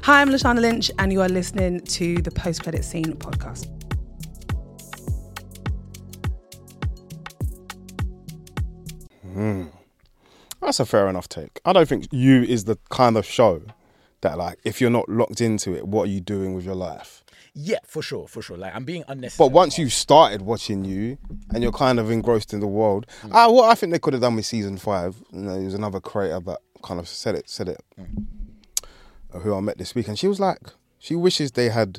Hi, I'm Lashana Lynch, and you are listening to the Post Credit Scene podcast. That's a fair enough take. I don't think You is the kind of show that, like, if you're not locked into it, what are you doing with your life? Yeah, for sure. Like, I'm being unnecessary. But once you've started watching You and you're kind of engrossed in the world, what I think they could have done with season 5, there's another creator that kind of said it, who I met this week, and she was like, she wishes they had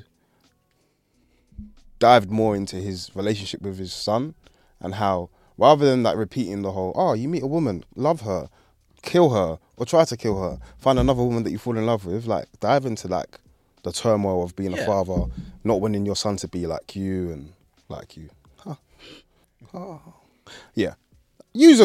dived more into his relationship with his son and how, rather than like repeating the whole, you meet a woman, love her, kill her, or try to kill her, find another woman that you fall in love with, like dive into like the turmoil of being a father, not wanting your son to be like you and like you. Yeah. Use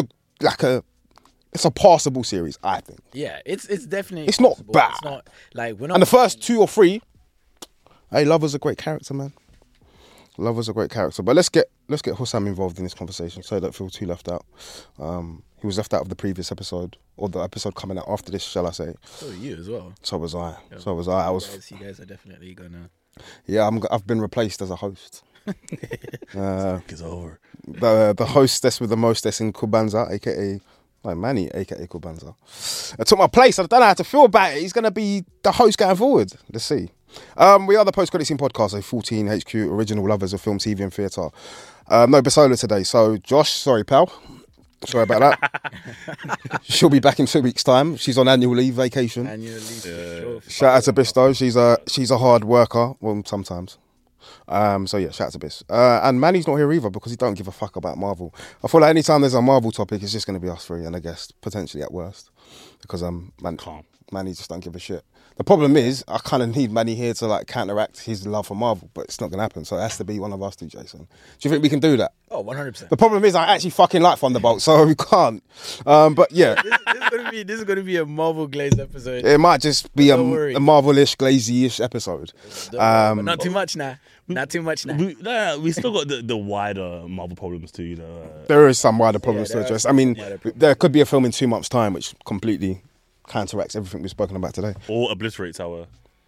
it's a passable series, I think. Yeah, it's definitely. It's not possible. bad. It's not like we're not. And the first 2 or 3, Lover's a great character, man. Lover's a great character. But let's get Hussam involved in this conversation so I don't feel too left out. He was left out of the previous episode, or the episode coming out after this, shall I say. So are you as well. So was I. Yeah. You guys are definitely gonna. Yeah, I've been replaced as a host. It's over. The hostess with the mostess in Kubanza, aka Manny, aka Kubanza. I took my place. I don't know how to feel about it. He's going to be the host going forward. Let's see. We are the Post Credit Scene podcast, a 14 HQ original lovers of film, TV and theatre. No Basola today. So Josh, sorry pal. Sorry about that. She'll be back in 2 weeks' time. She's on annual leave, vacation. Sure. Shout out to Bisto. She's a hard worker. Well, sometimes. So yeah, shout out to Bis. And Manny's not here either because he don't give a fuck about Marvel. I feel like anytime there's a Marvel topic, it's just going to be us three and a guest, potentially at worst. Because Manny just don't give a shit. The problem is, I kind of need Manny here to like counteract his love for Marvel, but it's not going to happen. So it has to be one of us two, Jason. Do you think we can do that? Oh, 100%. The problem is, I actually fucking like Thunderbolt, so we can't. But yeah. This is gonna be a Marvel glazed episode. It might just be a Marvel-ish, glazy-ish episode. But not too much now. Not too much now. We still got the wider Marvel problems too. There is some wider problems to address. I mean, there could be a film in 2 months' time which completely counteracts everything we've spoken about today. Or obliterates our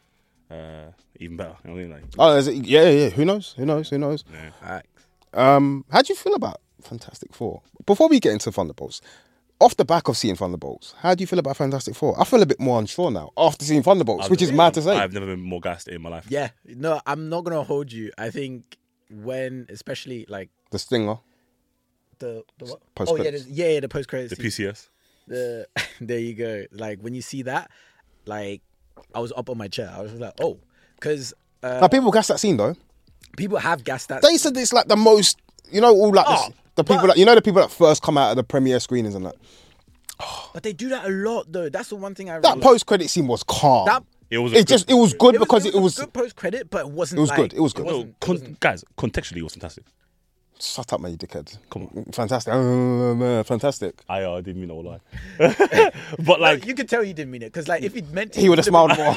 even better. You know what I mean? Like, Oh, is it? Yeah. Who knows? yeah. How do you feel about Fantastic Four? Before we get into Thunderbolts, off the back of seeing Thunderbolts, how do you feel about Fantastic Four? I feel a bit more unsure now after seeing Thunderbolts, which is mad to say. I've never been more gassed in my life. Yeah, no, I'm not gonna hold you. I think when, especially like The Stinger. the what? Post-credits. The post credits. The PCS. There you go. Like when you see that, like I was up on my chair. I was just like, oh, because Now people gas that scene though. people have gassed that. They said it's like the most, all like the people that the people that first come out of the premiere screenings and that. But they do that a lot though. That's the one thing I. That post-credit scene was calm. It was. It was good because it was good post credit, but it wasn't. It was like, good. It was good. Guys, contextually, it was fantastic. Shut up, man, you dickhead. Come on. Fantastic. Fantastic. I didn't mean no lie. But like, you could tell you didn't mean it because like if he'd meant to, He would have smiled more.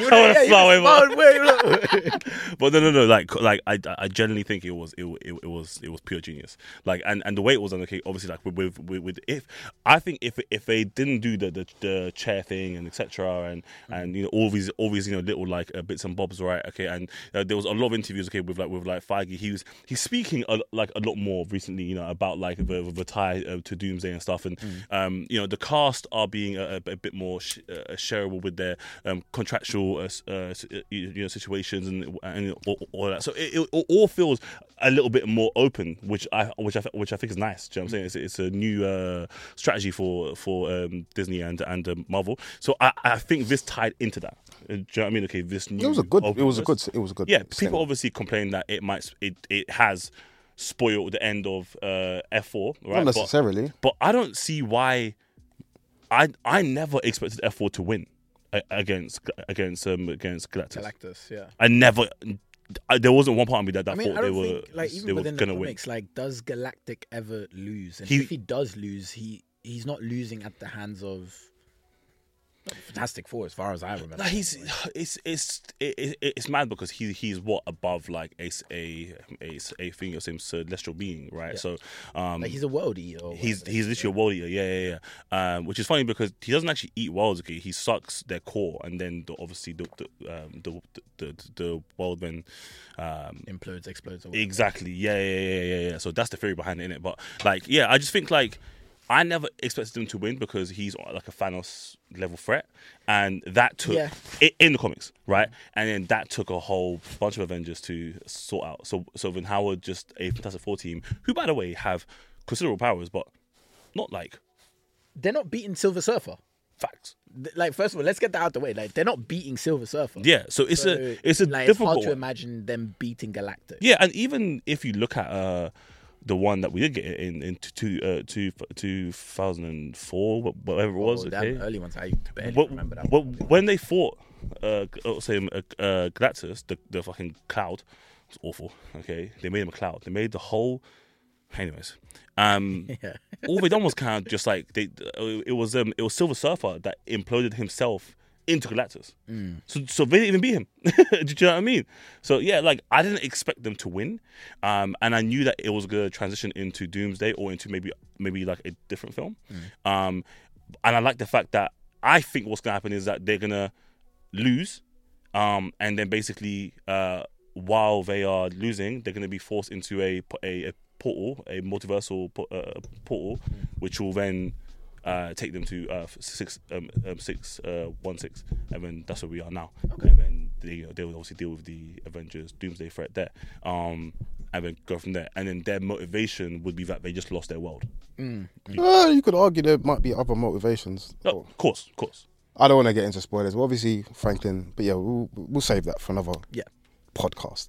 But no. Like I genuinely think it was pure genius. Like and the way it was on the cake, obviously like with if they didn't do the chair thing and etc. and all these little like bits and bobs, right? Okay, and there was a lot of interviews with Feige. He's speaking a lot more recently, about like the tie to Doomsday and stuff, and the cast are being a bit more shareable with their contractual situations and all that. So it all feels a little bit more open, which I think is nice. Do you know what I'm saying? It's a new strategy for Disney and Marvel. So I think this tied into that. Do you know what I mean? Okay, this new. It was a good. Yeah, people obviously complain that it has spoiled the end of F4, right? Not necessarily. But I don't see why. I never expected F4 to win against Galactus. Galactus, yeah. I never. There wasn't one part of me that thought I they don't were think, like, even they were within the gonna comics, win. like, does Galactic ever lose? And if he does lose, he's not losing at the hands of Fantastic Four, as far as I remember. Like it's mad because he's what above like a thing of same celestial being, right? Yeah. So Like he's a world eater. or he's whatever. literally a world eater, yeah. Which is funny because he doesn't actually eat worlds. Okay, he sucks their core, and then obviously the world then Implodes, explodes. Or whatever. exactly, yeah. So that's the theory behind it, innit? But like, yeah, I just think like I never expected him to win because he's like a Thanos level threat, and that took in the comics, right? And then that took a whole bunch of Avengers to sort out. So then Howard just a Fantastic Four team, who by the way have considerable powers, but not like They're not beating Silver Surfer. facts. Like, first of all, let's get that out the way. Like, they're not beating Silver Surfer. Yeah, so it's a like, it's difficult hard to one. imagine them beating Galactus. Yeah, and even if you look at the one that we did get in 2004, whatever it was, okay. Damn, early ones, I barely remember that one. When they fought, Galactus, the fucking cloud, it's awful. Okay, they made him a cloud. They made the whole. Anyways, all they done was kind of just like it was Silver Surfer that imploded himself into Galactus. So they didn't even beat him. Do you know what I mean? So yeah, like I didn't expect them to win, and I knew that it was gonna transition into Doomsday or into maybe like a different film. And I like the fact that I think what's gonna happen is that they're gonna lose, and then basically while they are losing, they're gonna be forced into a portal, a multiversal portal, which will then take them to 616, and then that's where we are now. Okay. And then they will obviously deal with the Avengers Doomsday threat there, and then go from there. And then their motivation would be that they just lost their world. You could argue there might be other motivations. Oh, of course. I don't want to get into spoilers. Well, obviously, Franklin, but yeah, we'll save that for another podcast.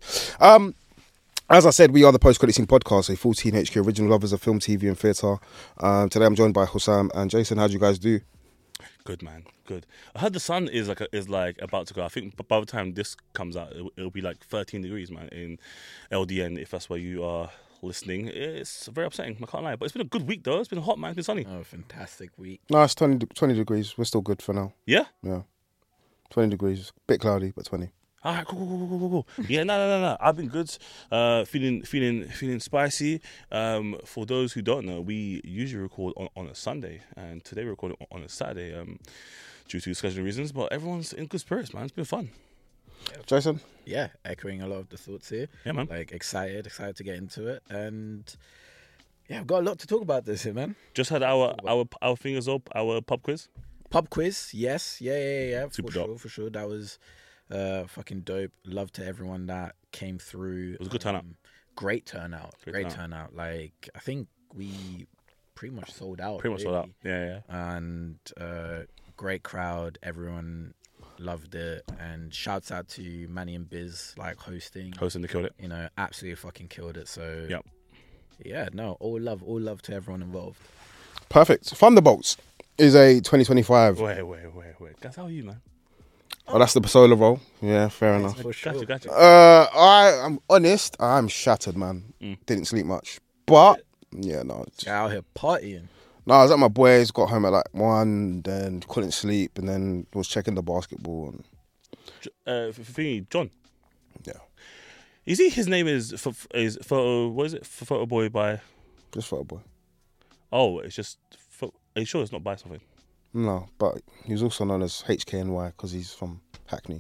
As I said, we are the Post Credit Scene podcast, a 14 HQ original lovers of film, TV, and theatre. Today, I'm joined by Hussam and Jason. How do you guys do? Good, man. Good. I heard the sun is like about to go. I think by the time this comes out, it'll be like 13 degrees, man, in LDN. If that's where you are listening, it's very upsetting. I can't lie, but it's been a good week though. It's been hot, man. It's been sunny. Oh, fantastic week. No, it's 20 degrees. We're still good for now. Yeah. Yeah, 20 degrees. Bit cloudy, but 20. All right, cool. Yeah, no. I've been good. Feeling spicy. For those who don't know, we usually record on a Sunday, and today we're recording on a Saturday, due to scheduling reasons. But everyone's in good spirits, man. It's been fun. Jason? Yeah, echoing a lot of the thoughts here. Yeah, man. Like excited to get into it, and yeah, I've got a lot to talk about this here, man. Just had our fingers up, our pub quiz. Pub quiz, yes, yeah. Super For sure. That was fucking dope. Love to everyone that came through. It was a good turnout. Great turnout. Great turnout. Like, I think we pretty much sold out. Yeah. And great crowd. Everyone loved it. And shouts out to Manny and Biz, like hosting. They killed it. You know, absolutely fucking killed it. So Yep. Yeah, no, all love to everyone involved. Perfect. Thunderbolts is a 2025. Wait. Guys, how are you, man? Oh, that's the solo role. Yeah, fair enough. For sure. Gotcha. I'm honest. I'm shattered, man. Didn't sleep much. But, yeah, no. Out here partying. No, I was at my boys, got home at like 1, then couldn't sleep, and then was checking the basketball. John. Yeah. You see, his name is Photo. What is it? Photo Boy by. Just photo boy. Oh, it's just. Are you sure it's not by something? No, but he's also known as HKNY because he's from Hackney.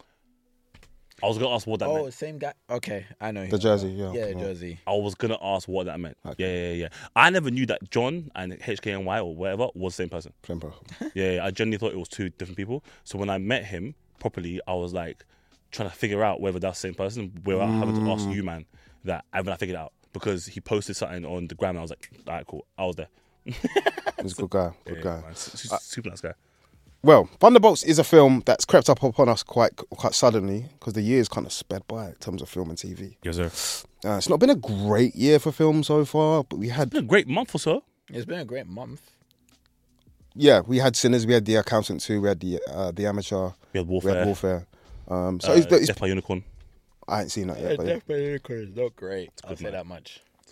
I was gonna ask what that meant. Oh, same guy. Okay, I know. The jersey, yeah. Yeah, jersey. I was gonna ask what that meant. Okay. Yeah. I never knew that John and HKNY or whatever was the same person. Same person. Yeah, I genuinely thought it was two different people. So when I met him properly, I was like trying to figure out whether that's the same person without having to ask you, man. That, and then I figured it out because he posted something on the gram and I was like, all right, cool. I was there. He's a good guy. Good guy. Man. Super nice guy. Well, Thunderbolts is a film that's crept up upon us quite suddenly because the year's kind of sped by in terms of film and TV. Yes, sir. It's not been a great year for film so far, but we had... It's been a great month or so. It's been a great month. Yeah, we had Sinners, we had The Accountant 2, we had The Amateur. We had Warfare. So it's Death by Unicorn. I ain't seen that yet. But yeah. Death by Unicorn is not great. I'll say that much. It's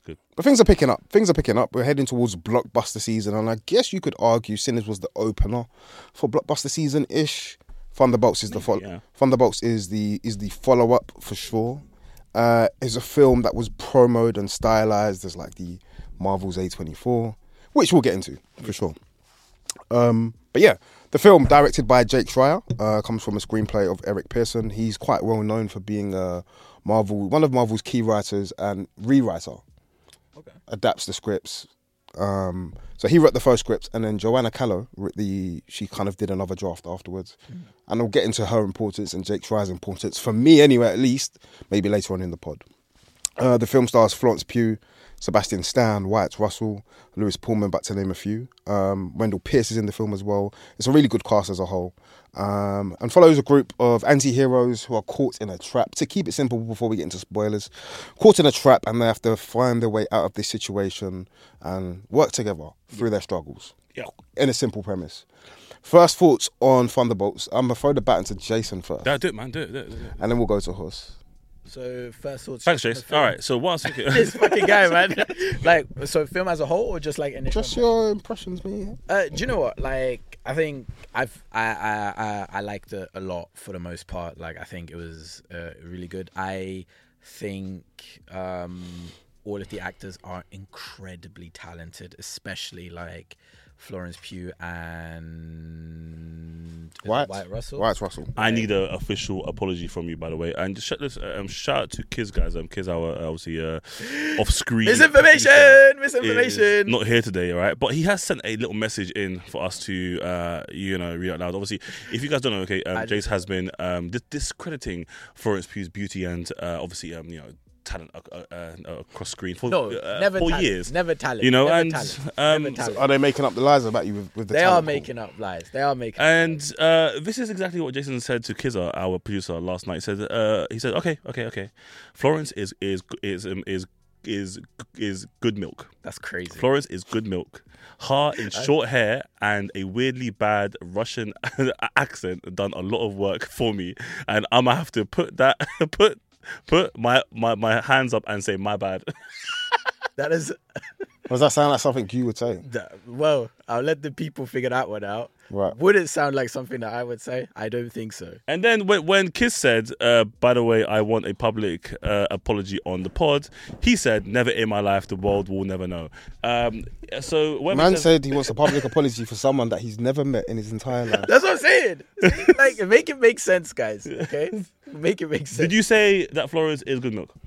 good. But things are picking up. We're heading towards blockbuster season, and I guess you could argue Sinners was the opener for blockbuster season-ish. Thunderbolts is Thunderbolts is the follow-up for sure. It's a film that was promoted and stylized as like the Marvel's A24, which we'll get into for sure. But yeah, the film, directed by Jake Schreier, comes from a screenplay of Eric Pearson. He's quite well known for being one of Marvel's key writers and rewriter. Okay. Adapts the scripts. So he wrote the first script, and then Joanna Callow she kind of did another draft afterwards. And I'll get into her importance and Jake Schreier's importance, for me anyway, at least, maybe later on in the pod. The film stars Florence Pugh, Sebastian Stan, Wyatt Russell, Lewis Pullman, but to name a few. Wendell Pierce is in the film as well. It's a really good cast as a whole. And follows a group of anti-heroes who are caught in a trap. To keep it simple before we get into spoilers, caught in a trap, and they have to find their way out of this situation and work together through their struggles. Yeah. In a simple premise. First thoughts on Thunderbolts. I'm going to throw the baton to Jason first. Do it, man. Do it. And then we'll go to Horse. So first thoughts. Thanks, Jace. All right. So what I was thinking... This fucking guy, man. Like, so film as a whole, or just like initial? Just your impressions, mate. Do you know what? Like, I think I liked it a lot for the most part. Like, I think it was really good. I think all of the actors are incredibly talented, especially like Florence Pugh and Wyatt Russell. Wyatt Russell. I need an official apology from you, by the way. And just shout out to Kiz, guys. Kiz, our obviously off-screen misinformation. Not here today, all right? But he has sent a little message in for us to, read out loud. Obviously, if you guys don't know, okay, Jace has been discrediting Florence Pugh's beauty and obviously, talent across screen for years. Never talent. You know, never and talent. So are they making up the lies about you with the They talent are making up lies. They are making and this is exactly what Jason said to Kizza, our producer, last night. He said, okay. Florence is good milk. That's crazy. Florence is good milk. Her in short hair and a weirdly bad Russian accent done a lot of work for me, and I'm gonna have to put my hands up and say my bad. That is. Does that sound like something you would say? Well, I'll let the people figure that one out. Right. Would it sound like something that I would say? I don't think so. And then when Kiss said, by the way, I want a public apology on the pod, he said, never in my life, the world will never know. So when Man said he wants a public apology for someone that he's never met in his entire life. That's what I'm saying. Like, make it make sense, guys. Okay? Make it make sense. Did you say that Florence is good milk?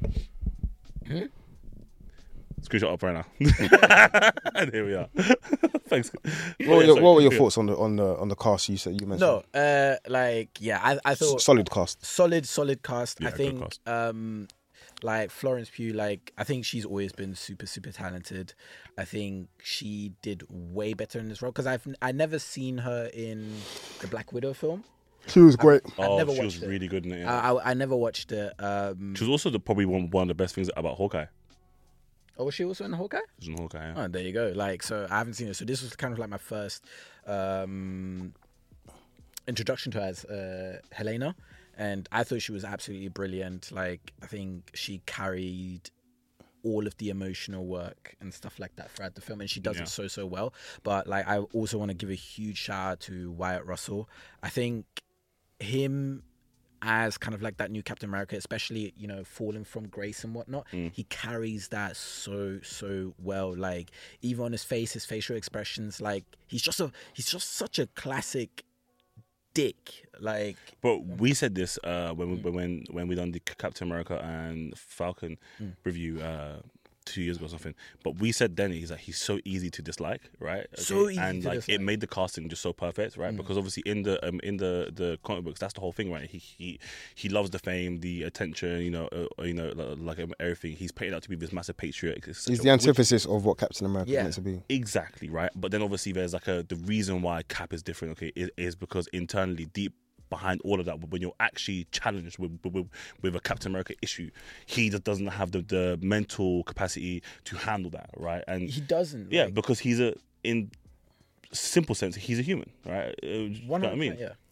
Screenshot up right now. And here we are. Thanks. What were your thoughts on the cast you mentioned? No, I thought solid cast. Solid cast. Yeah, I think cast. like Florence Pugh, like I think she's always been super talented. I think she did way better in this role because I never seen her in the Black Widow film. She was great. I She was really good in it. Yeah. I never watched it. She was also probably one of the best things about Hawkeye. Oh, was she also in Hawkeye? She was in Hawkeye, yeah. Oh, there you go. Like, so I haven't seen it. So this was kind of like my first introduction to her as Helena, and I thought she was absolutely brilliant. Like, I think she carried all of the emotional work and stuff like that throughout the film, and she does it so well. But like, I also want to give a huge shout out to Wyatt Russell. I think him as kind of like that new Captain America, especially, falling from grace and whatnot, he carries that so well. Like, even on his face, his facial expressions, like he's just such a classic dick. Like, but we said this when we done the Captain America and Falcon review 2 years ago or something. But we said then he's so easy to dislike, right? Okay? So easy and to like dislike. it made the casting just so perfect, right? Because obviously in the comic books, that's the whole thing, right? He loves the fame, the attention, like everything. He's painted out to be this massive patriot. He's the antithesis of what Captain America is meant to be. Exactly, right? But then obviously there's like the reason why Cap is different, okay, is because internally, deep behind all of that, when you're actually challenged with a Captain America issue, he just doesn't have the mental capacity to handle that, right? And he doesn't. Yeah, because in simple sense, he's a human, right? You know what I mean? Yeah.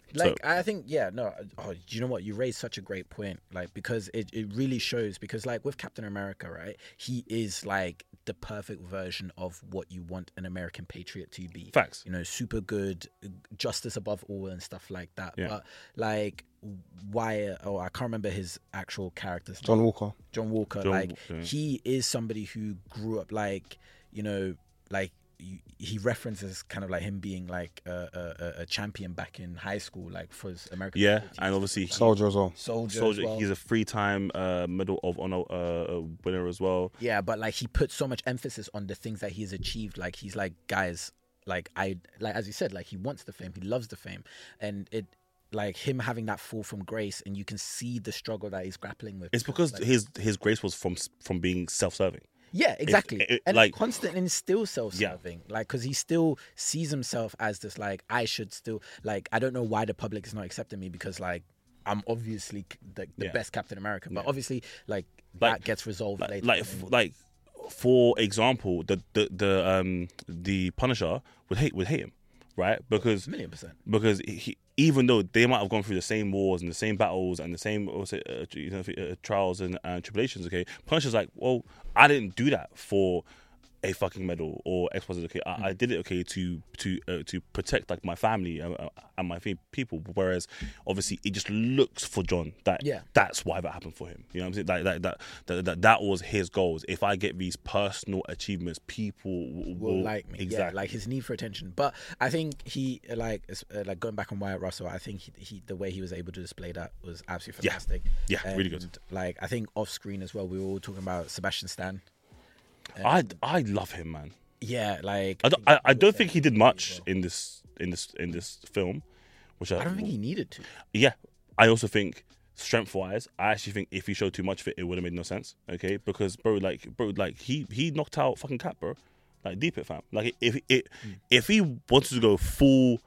Like, I think, do you know what? You raised such a great point. Like, because it really shows, because like with Captain America, right? He is like the perfect version of what you want an American patriot to be. Facts. You know, super good, justice above all and stuff like that. Yeah. But like, I can't remember his actual character's John name. Walker. John Walker. He is somebody who grew up like, you know, like, he references kind of like him being like a champion back in high school, like for his American. Yeah, and obviously Soldier as well. Soldier. As well. He's a 3-time Medal of Honor winner as well. Yeah, but like he puts so much emphasis on the things that he's achieved. Like he's like, guys, like as you said, like he wants the fame, he loves the fame, and it. Like him having that fall from grace, and you can see the struggle that he's grappling with. It's because like, his grace was from being self-serving. Yeah, exactly. And like, constant and still self-serving. Like, because he still sees himself as this, like, I should still, like, I don't know why the public is not accepting me, because, like, I'm obviously the best Captain America. But obviously, like, that gets resolved later. Like, for example, the Punisher would hate him, right? Because 1,000,000%. Because he, even though they might have gone through the same wars and the same battles and the same trials and tribulations, okay, Punisher's like, well, I didn't do that for a fucking medal or X, Y, Z. Okay, I did it, okay, to protect like my family and my people. Whereas obviously it just looks for John that that's why that happened for him. You know what I'm saying? Like that was his goals. If I get these personal achievements, people will like me. Exactly. Yeah, like his need for attention. But I think he like going back on Wyatt Russell. I think he the way he was able to display that was absolutely fantastic. Yeah, really good. Like I think off screen as well, we were all talking about Sebastian Stan. I love him, man. Yeah, like I don't think he did much in this film, which I don't think he needed to. Yeah, I also think strength wise, I actually think if he showed too much of it would have made no sense. Okay, because bro, he knocked out fucking Cap, bro. Like deep it, fam. Like if he wanted to go full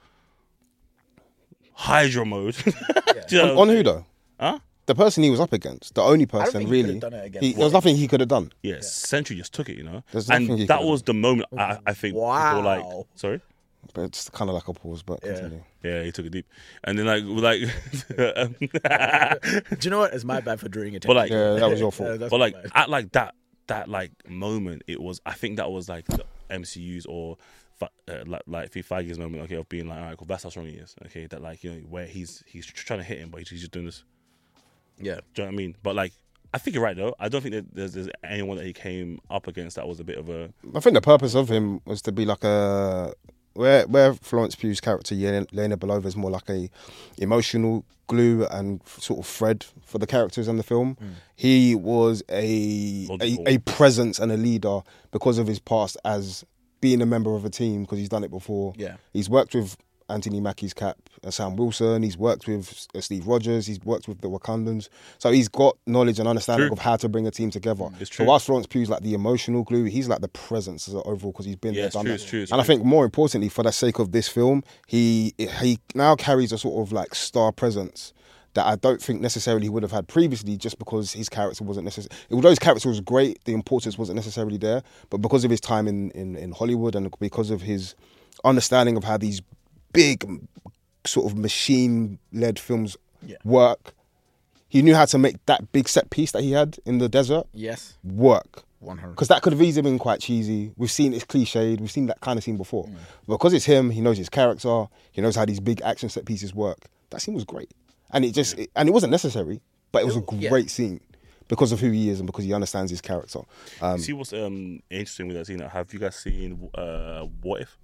Hydra mode, On who though? Huh? The person he was up against, the only person really. There was nothing he could have done. Yeah, Sentry just took it, you know. There's nothing he and that could've was the moment I think people were like, sorry. But it's kind of like a pause, but continue. Yeah, he took it deep, and then like. Do you know what? It's my bad for drawing attention. But like, Yeah, that was your fault. but like at like that like moment, it was. I think that was like the MCU's or like Feige's moment. Okay, of being like, all right, cool, that's how strong he is. Okay, that like, you know, where he's trying to hit him, but he's just doing this. Yeah, do you know what I mean? But like, I think you're right though. I don't think that there's anyone that he came up against that was a bit of a. I think the purpose of him was to be like a where Florence Pugh's character Yelena Belova is more like a emotional glue and sort of thread for the characters in the film. He was a presence and a leader because of his past as being a member of a team, because he's done it before. Yeah, he's worked with Anthony Mackie's Cap, Sam Wilson. He's worked with Steve Rogers. He's worked with the Wakandans. So he's got knowledge and understanding of how to bring a team together. So whilst Florence Pugh's like the emotional glue, he's like the presence as overall, because he's been there, done it. And I think more importantly, for the sake of this film, he now carries a sort of like star presence that I don't think necessarily he would have had previously, just because his character wasn't necessarily. Although his character was great, the importance wasn't necessarily there. But because of his time in Hollywood and because of his understanding of how these big sort of machine-led films work, he knew how to make that big set piece that he had in the desert work. 100%. Because that could have easily been quite cheesy. We've seen it's cliched. We've seen that kind of scene before. Because it's him, he knows his character. He knows how these big action set pieces work. That scene was great. And it wasn't necessary, but it was a great scene because of who he is and because he understands his character. See what's interesting with that scene? Have you guys seen What If?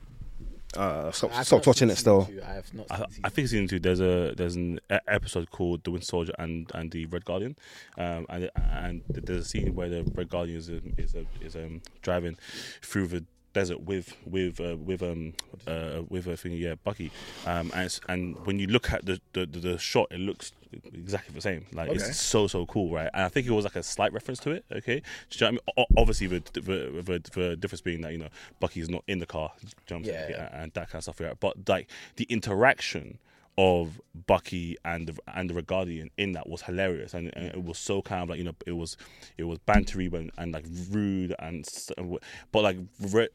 Stop watching it still. I think season 2 there's an episode called The Winter Soldier and the Red Guardian, and there's a scene where the Red Guardian is driving through the desert with a thing, Bucky, and when you look at the shot, it looks exactly the same. Like it's so cool, right? And I think it was like a slight reference to it. Okay, do you know what I mean? Obviously, the difference being that, you know, Bucky's not in the car, and that kind of stuff. Right? But like the interaction of Bucky and the Red Guardian in that was hilarious, and it was so kind of like, it was bantery and like rude but like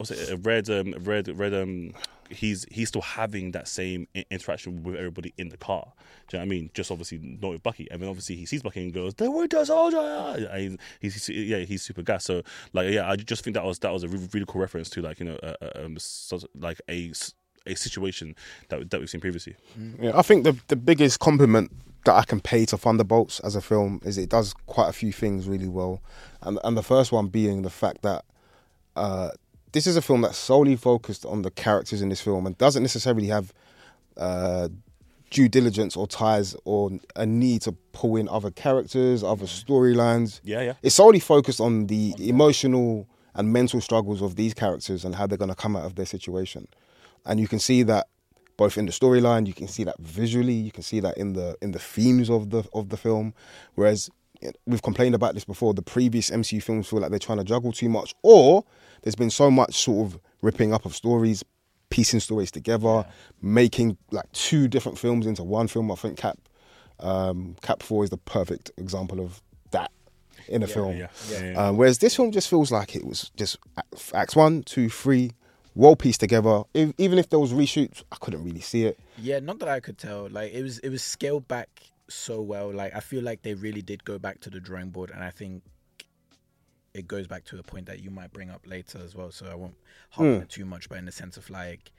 he's still having that same interaction with everybody in the car. Do you know what I mean? Just obviously not with Bucky, and then obviously he sees Bucky and goes, "The Winter Soldier!" And he's super gassed. So like, yeah, I just think that was a really cool reference to like, like a situation that we've seen previously. Yeah, I think the biggest compliment that I can pay to Thunderbolts as a film is it does quite a few things really well, and the first one being the fact that this is a film that's solely focused on the characters in this film and doesn't necessarily have due diligence or ties or a need to pull in other characters, other storylines. Yeah. It's solely focused on the emotional and mental struggles of these characters and how they're going to come out of their situation. And you can see that both in the storyline, you can see that visually, you can see that in the themes of the film. Whereas we've complained about this before, the previous MCU films feel like they're trying to juggle too much, or there's been so much sort of ripping up of stories, piecing stories together, making like two different films into one film. I think Cap 4 is the perfect example of that in a film. Whereas this film just feels like it was just acts 1, 2, 3, well pieced together. Even if there was reshoots, I couldn't really see it. Yeah, not that I could tell. Like it was scaled back so well. Like I feel like they really did go back to the drawing board, and I think it goes back to a point that you might bring up later as well. So I won't harp on it too much, but in the sense of like,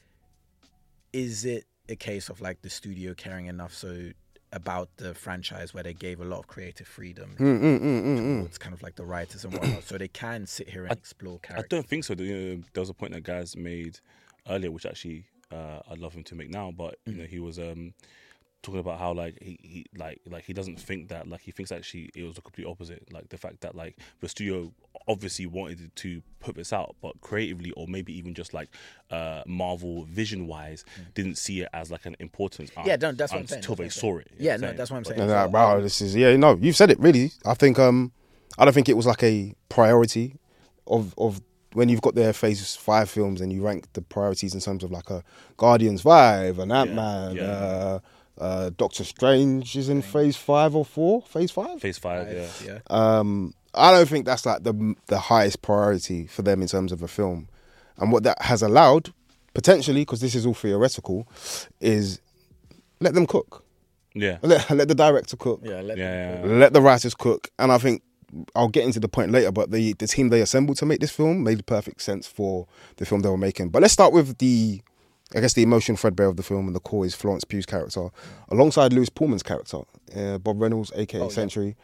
is it a case of like the studio caring enough about the franchise where they gave a lot of creative freedom towards kind of like the writers and whatnot, so they can sit here and explore characters? I don't think so. There was a point that Gaz made earlier, which actually I'd love him to make now, but he was talking about how like he doesn't think that, like he thinks actually it was the complete opposite. Like the fact that like the studio obviously wanted to put this out, but creatively or maybe even just like Marvel vision wise didn't see it as like an importance. Yeah, that's what I'm saying. Until they saw it. Yeah, no, that's what I'm saying. Wow, this is you've said it really. I think I don't think it was like a priority of when you've got their Phase 5 films and you rank the priorities in terms of like a Guardians 5, an Ant-Man, Doctor Strange is in Phase 5 or 4? Phase 5? Phase 5, yeah. I don't think that's like the highest priority for them in terms of a film. And what that has allowed, potentially, because this is all theoretical, is let them cook. Yeah. Let the director cook. Let the writers cook. And I think I'll get into the point later, but the team they assembled to make this film made perfect sense for the film they were making. But let's start with the emotion threadbare of the film, and the core is Florence Pugh's character, alongside Lewis Pullman's character, Bob Reynolds, aka Sentry.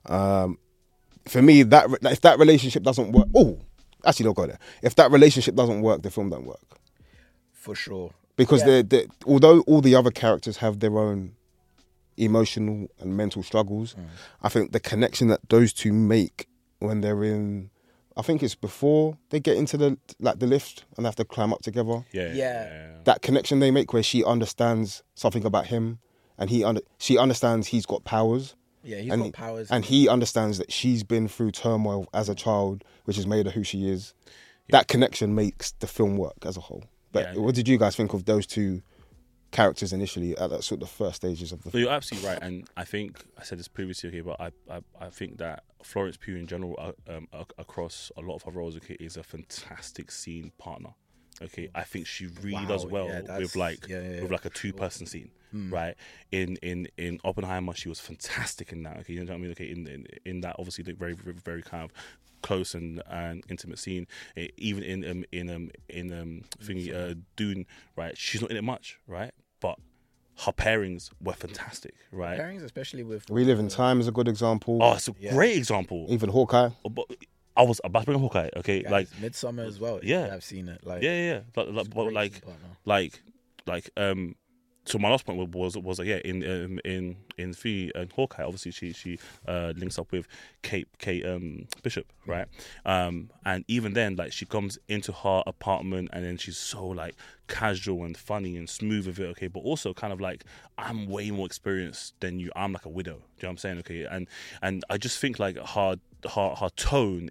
For me, if that relationship doesn't work, don't go there. If that relationship doesn't work, the film don't work. For sure. Because although all the other characters have their own emotional and mental struggles, I think the connection that those two make when they're in, I think it's before they get into the lift and they have to climb up together. Yeah. That connection they make where she understands something about him and she understands he's got powers. Yeah, he's got powers. And he understands that she's been through turmoil as a child, which has made her who she is. Yeah. That connection makes the film work as a whole. But what did you guys think of those two characters initially at that sort of first stages of the film? You're absolutely right, and I think I said this previously, okay, but I think that Florence Pugh in general, across a lot of her roles, okay, is a fantastic scene partner. Okay, I think she really does well with like a two-person scene, right? In Oppenheimer, she was fantastic in that. Okay, you know what I mean? Okay, in that obviously the very, very, very kind of close and intimate scene. Even in Dune, right? She's not in it much, right? But her pairings were fantastic, right? Pairings, especially with We Live in Time is a good example. Oh, it's a great example. Even Hawkeye. But I was about to bring Hawkeye, okay? Guys, like Midsommar as well. Yeah, I've seen it. So my last point was in Hawkeye, obviously she links up with Kate Bishop, right? And even then, like she comes into her apartment and then she's so like casual and funny and smooth with it, okay, but also kind of like, I'm way more experienced than you. I'm like a widow. Do you know what I'm saying? Okay, and I just think like her tone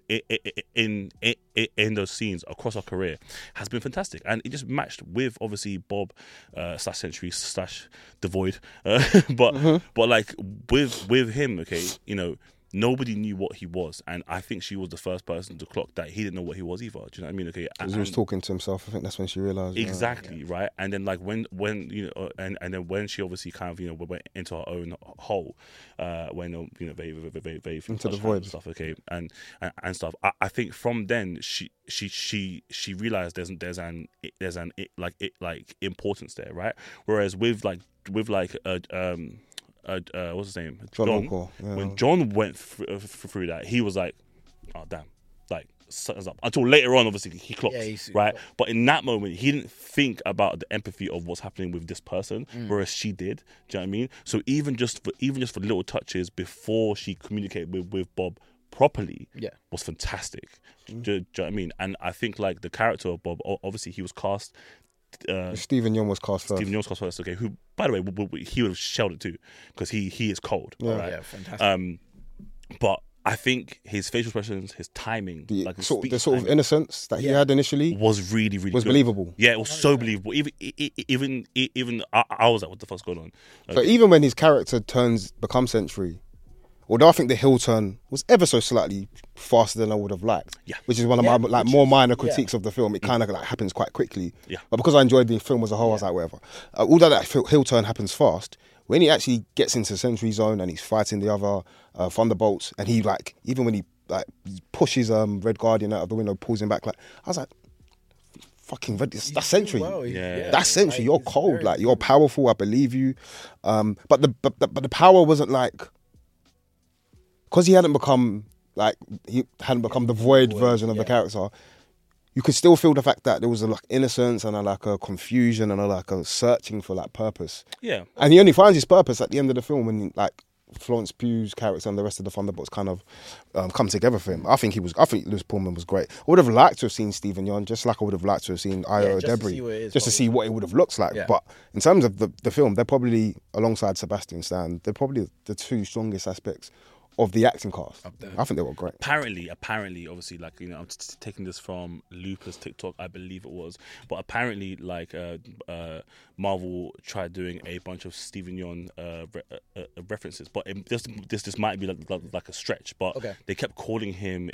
in those scenes across her career has been fantastic, and it just matched with obviously Bob / Century / The Void, but like with him, okay, you know, nobody knew what he was, and I think she was the first person to clock that he didn't know what he was either. Do you know what I mean? Okay, He was talking to himself. I think that's when she realised. Exactly, right. And then like when you know, and then when she obviously kind of, you know, went into her own hole, when you know, very into the void and stuff, okay, and stuff. I think from then she realized there's an importance there, right? Whereas with what's his name? John Walker, yeah. When John went through that, he was like, oh damn, like something's up. Until later on, obviously he clocked, right? But in that moment, he didn't think about the empathy of what's happening with this person, whereas she did. Do you know what I mean? So even just for little touches before she communicated with Bob properly, was fantastic. Do you know what I mean? And I think like the character of Bob, obviously he was cast. Stephen Yeun was cast first. Stephen Yeun was cast first. Okay, who, by the way, he would have shelled it too, because he is cold. Yeah, right? Yeah, fantastic. But I think his facial expressions, his timing, like his the sort of innocence that he had initially was really good. believable. Yeah, it was so believable. Even I was like, what the fuck's going on? So even when his character becomes Century, although I think the heel turn was ever so slightly faster than I would have liked, which is one of my more minor critiques of the film. It kind of like happens quite quickly. Yeah. But because I enjoyed the film as a whole, I was like, whatever. Although that heel turn happens fast, when he actually gets into Century Zone and he's fighting the other Thunderbolts, and he like, even when he like pushes Red Guardian out of the window, pulls him back, like, I was like, fucking Red, that's Century. That's Century. You're cold, like you're powerful. I believe you. But the power wasn't like, because he hadn't become the Void version of the character. You could still feel the fact that there was a like innocence and a confusion and a searching for like purpose. Yeah. And he only finds his purpose at the end of the film when like Florence Pugh's character and the rest of the Thunderbolts kind of come together for him. I think Lewis Pullman was great. I would have liked to have seen Stephen Yeun, just like I would have liked to have seen Io Debris, just to see what it would have looked like. Yeah. But in terms of the film, they're probably, alongside Sebastian Stan, they're probably the two strongest aspects of the acting cast. I think they were great. Apparently, obviously, like, you know, I'm taking this from Looper's TikTok, I believe it was, but apparently, like, Marvel tried doing a bunch of Stephen Yeun references, but this might be like a stretch, but they kept calling him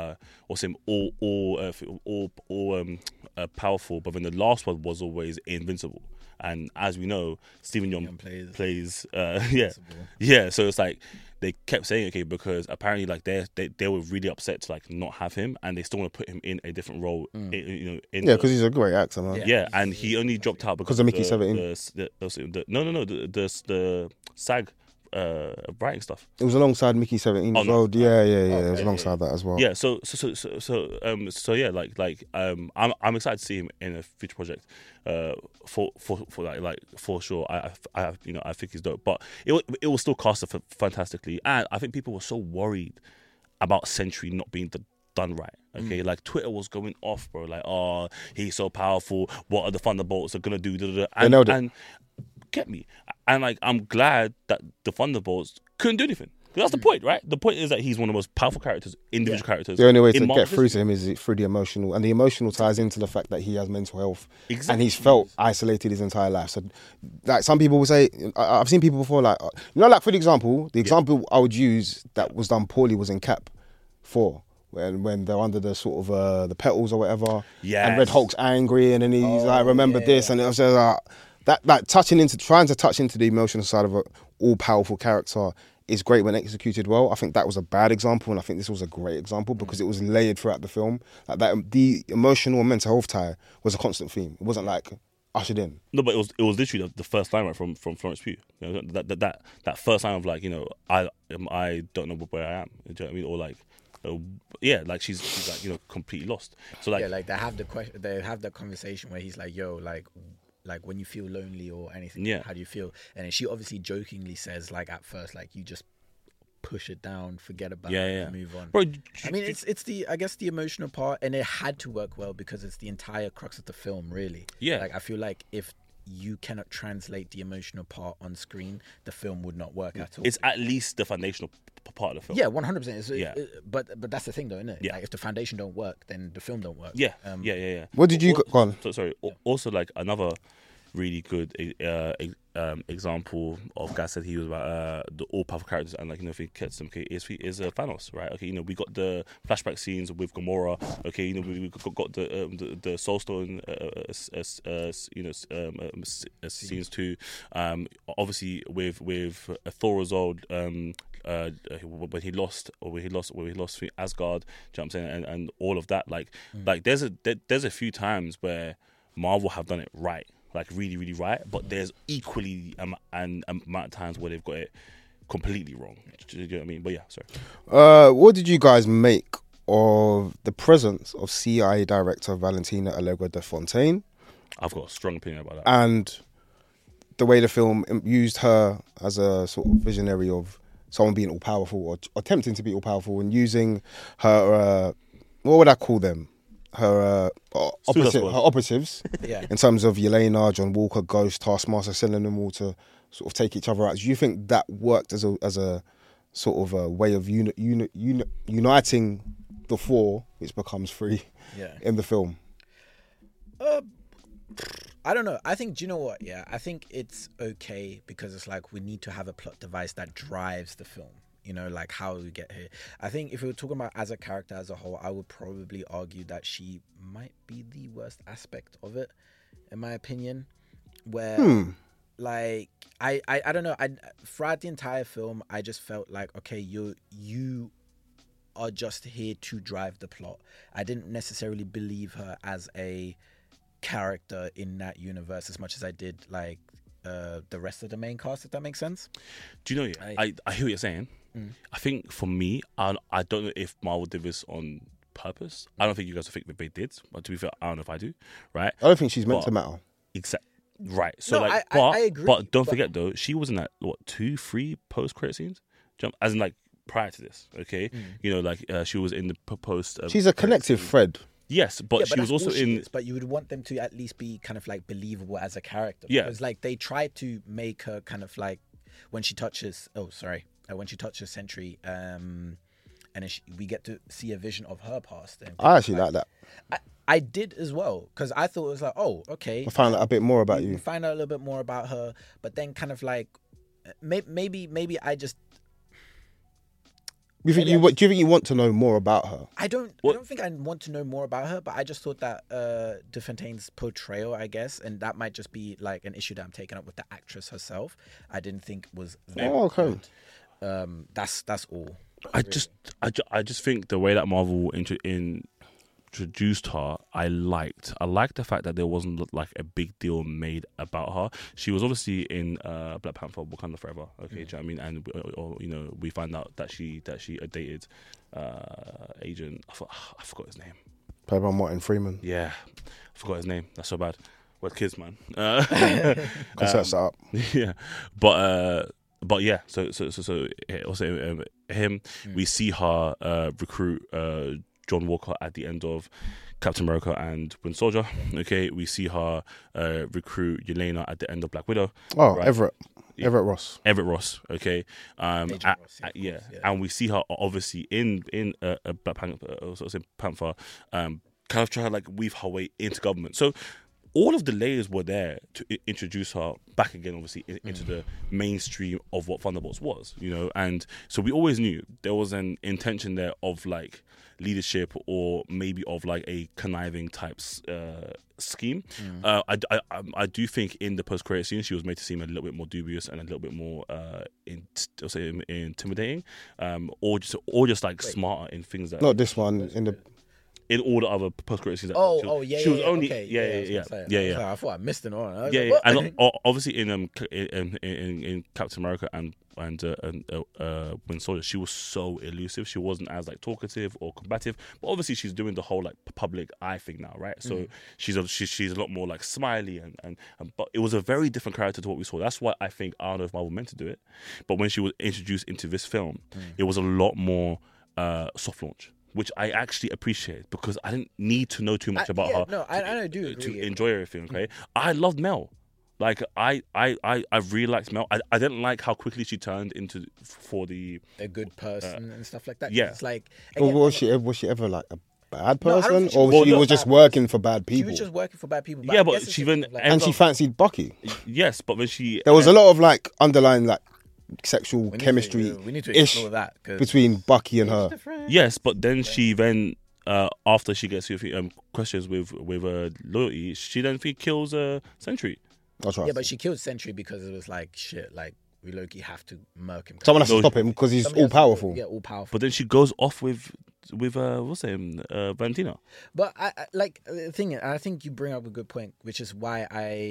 all powerful, but then the last one was always invincible. And as we know, Stephen Yeun plays so it's like they kept saying, okay, because apparently like they were really upset to like not have him, and they still want to put him in a different role. Because he's a great actor, man. Yeah, and he only dropped out because of Mickey 17. The SAG writing stuff. It was alongside Mickey 17 as well. It was alongside that as well. Yeah, so yeah, I'm excited to see him in a future project. For sure, I think he's dope. But it was still cast fantastically, and I think people were so worried about Century not being done right. Okay, like Twitter was going off, bro. Like, oh, he's so powerful. What are the Thunderbolts are gonna do? And get me. And like, I'm glad that the Thunderbolts couldn't do anything. That's the point, right? The point is that he's one of the most powerful characters, individual characters. The only way to get through to him is through the emotional, and the emotional ties into the fact that he has mental health, and he's felt isolated his entire life. So, like, some people will say, I've seen people before, like, like for the example I would use that was done poorly was in Cap 4. When they're under the sort of the petals or whatever, and Red Hulk's angry, and then he's like, remember this, and it was that trying to touch into the emotional side of an all-powerful character is great when executed well. I think that was a bad example, and I think this was a great example because it was layered throughout the film. Like that, the emotional and mental health tie was a constant theme. It wasn't like ushered in. No, but it was literally the first line right from Florence Pugh. You know, that first line of like, you know, I don't know where I am. Do you know what I mean? Or like, like she's like, you know, completely lost. So like, like they have the conversation where he's like, yo, like when you feel lonely or anything, how do you feel? And then she obviously jokingly says, like, at first, like, you just push it down, forget about Yeah, it, yeah. and move on. Bro, I mean, it's the I guess the emotional part, and it had to work well because it's the entire crux of the film, really. Yeah. Like I feel like if you cannot translate the emotional part on screen, the film would not work at all. it's at least the foundational part of the film. Yeah, 100%. Yeah. But that's the thing, though, isn't it? Yeah. Like, if the foundation don't work, then the film don't work. Yeah, yeah. What did you go on? So sorry. Also, like another really good example of guy said he was about the all powerful characters, and like if he gets them, okay, is Thanos, right? Okay, we got the flashback scenes with Gamora. Okay, we got the Soul Stone, scenes too. Obviously with Thor as well. When he lost Asgard, do you know what I'm saying, and all of that, like there's a few times where Marvel have done it right, like really, really right, but there's equally an amount of times where they've got it completely wrong. Do you know what I mean? But yeah, sorry. What did you guys make of the presence of CIA director Valentina Allegra de Fontaine I've got a strong opinion about that. and the way the film used her as a sort of visionary of someone being all powerful or attempting to be all powerful, and using her what would I call them? Her operatives Yeah. in terms of Yelena, John Walker, Ghost, Taskmaster, sending them all to sort of take each other out. Do you think that worked as a sort of a way of uniting the four, which becomes three, Yeah. in the film? I don't know. I think, do you know what? Yeah, I think it's okay because it's like we need to have a plot device that drives the film. Like how we get here. I think if we were talking about as a character as a whole, I would probably argue that she might be the worst aspect of it, in my opinion. Where, like, I don't know. Throughout the entire film, I just felt like, okay, you are just here to drive the plot. I didn't necessarily believe her as a character in that universe as much as I did like the rest of the main cast, if that makes sense. Do you know? I hear what you're saying. I think for me, I don't know if Marvel did this on purpose. I don't think you guys think that they did, but to be fair, I don't know if I do. Right? I don't think she's meant to matter. Exactly. Right. So No, like, I agree, but don't forget though, she was in that 2-3 post-credit scenes, as in like prior to this. Okay, she was in the post. She's a connective thread. Yes, but Yeah, she was that's also all she in. is, but you would want them to at least be kind of like believable as a character. Yeah. Because like they try to make her kind of like when she touches Sentry, and then we get to see a vision of her past. And I actually like that. I did as well, because I thought it was like, oh, okay. I found out a bit more about We you. find out a little bit more about her, but then kind of like maybe I just Do you think you want to know more about her? I don't think I want to know more about her, but I just thought that De Fontaine's portrayal, I guess, and that might just be like an issue that I'm taking up with the actress herself. I didn't think was very okay. good. That's all. I just think the way that Marvel introduced her, I liked the fact that there wasn't like a big deal made about her. She was obviously in Black Panther: Wakanda Forever. Okay, do you know what I mean? And we find out that she dated agent. I forgot his name. Played by Martin Freeman. Yeah, I forgot his name. That's so bad. We're kids, man. Concept set up. Yeah, but yeah. So also him. We see her recruit John Walker at the end of Captain America and Winter Soldier. Okay, we see her recruit Yelena at the end of Black Widow. Oh, right? Everett Ross. Everett Ross. Okay, Agent Ross, yeah, of course, yeah. and we see her obviously in Black Panther, Panther, kind of try to like weave her way into government. So all of the layers were there to introduce her back again, obviously, into the mainstream of what Thunderbolts was, and so we always knew there was an intention there of like leadership or maybe of like a conniving type scheme. I do think in the post-credit scene she was made to seem a little bit more dubious and a little bit more intimidating, or just like smarter in things that. Not this one in the. in all the other post-credit scenes. She was only okay. yeah. I thought I missed it on. Yeah. And obviously in Captain America and Winter Soldier, she was so elusive. She wasn't as like talkative or combative. But obviously, she's doing the whole like public eye thing now, right? So she's a lot more like smiley and but it was a very different character to what we saw. That's why I think I don't know if Marvel meant to do it, but when she was introduced into this film, it was a lot more soft launch, which I actually appreciate because I didn't need to know too much about her. No, I do to enjoy everything. Okay, I loved Mel. Like I really liked Mel. I didn't like how quickly she turned into a good person and stuff like that. Yeah, it's like Again, was she ever like a bad person, or she was just working for bad people? She was just working for bad people. Yeah, but she then and she fancied Bucky. Yes, but when there was a lot of like underlying like sexual chemistry we need to explore that between Bucky and her. Yes, but then she then after she gets questions with loyalty, she then kills Sentry. That's right. Yeah, but she killed Sentry because it was like shit. Like we low-key have to murk him. Someone has to stop him because he's all powerful. Yeah, all powerful. But then she goes off with what's name, Valentina. But I like the thing. I think you bring up a good point, which is why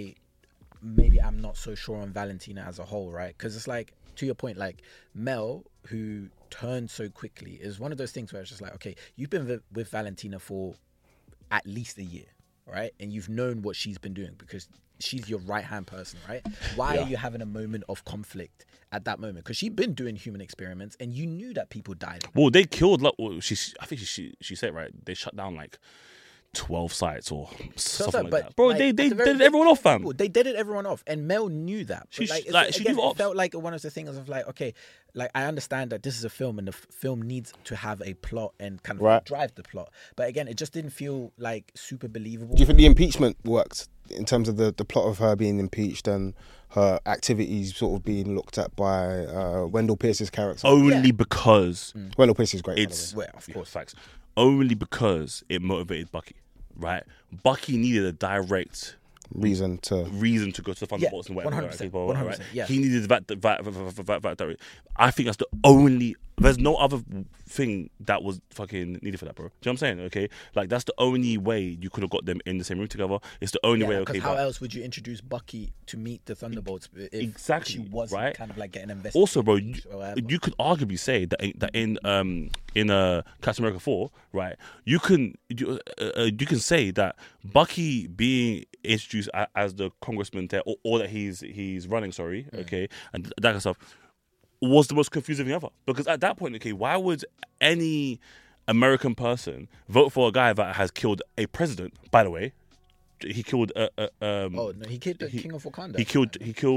I'm not so sure on Valentina as a whole, right? Because it's like, to your point, like Mel, who turned so quickly, is one of those things where it's just like, okay, you've been with Valentina for at least a year, right? And you've known what she's been doing because she's your right-hand person, right? Why are you having a moment of conflict at that moment? Because she'd been doing human experiments and you knew that people died. Well, they killed, like, I think she said, right, they shut down like 12 sites or something like that. Bro, like, they did everyone off, fam. They did everyone off, and Mel knew that. It felt like one of the things of like, okay, like I understand that this is a film and the film needs to have a plot and kind of drive the plot. But again, it just didn't feel like super believable. Do you think the impeachment worked in terms of the plot of her being impeached and her activities sort of being looked at by Wendell Pierce's character? Only because Wendell Pierce is great. It's of course, facts. Only because it motivated Bucky, right? Bucky needed a direct reason to go to the Thunderbolts and whatever. 100%, right? yeah. He needed that. I think that's the only. There's no other thing that was fucking needed for that, bro. Do you know what I'm saying? Okay, like that's the only way you could have got them in the same room together. It's the only way. Okay, how else would you introduce Bucky to meet the Thunderbolts if she wasn't right? kind of like getting invested? Also, bro, you could arguably say that in Captain America 4, right? You can say that Bucky being introduced as the congressman there, or that he's running. Sorry, okay, and that kind of stuff. Was the most confusing thing ever. Because at that point, okay, why would any American person vote for a guy that has killed a president? By the way, he killed. He killed the King of Wakanda. He killed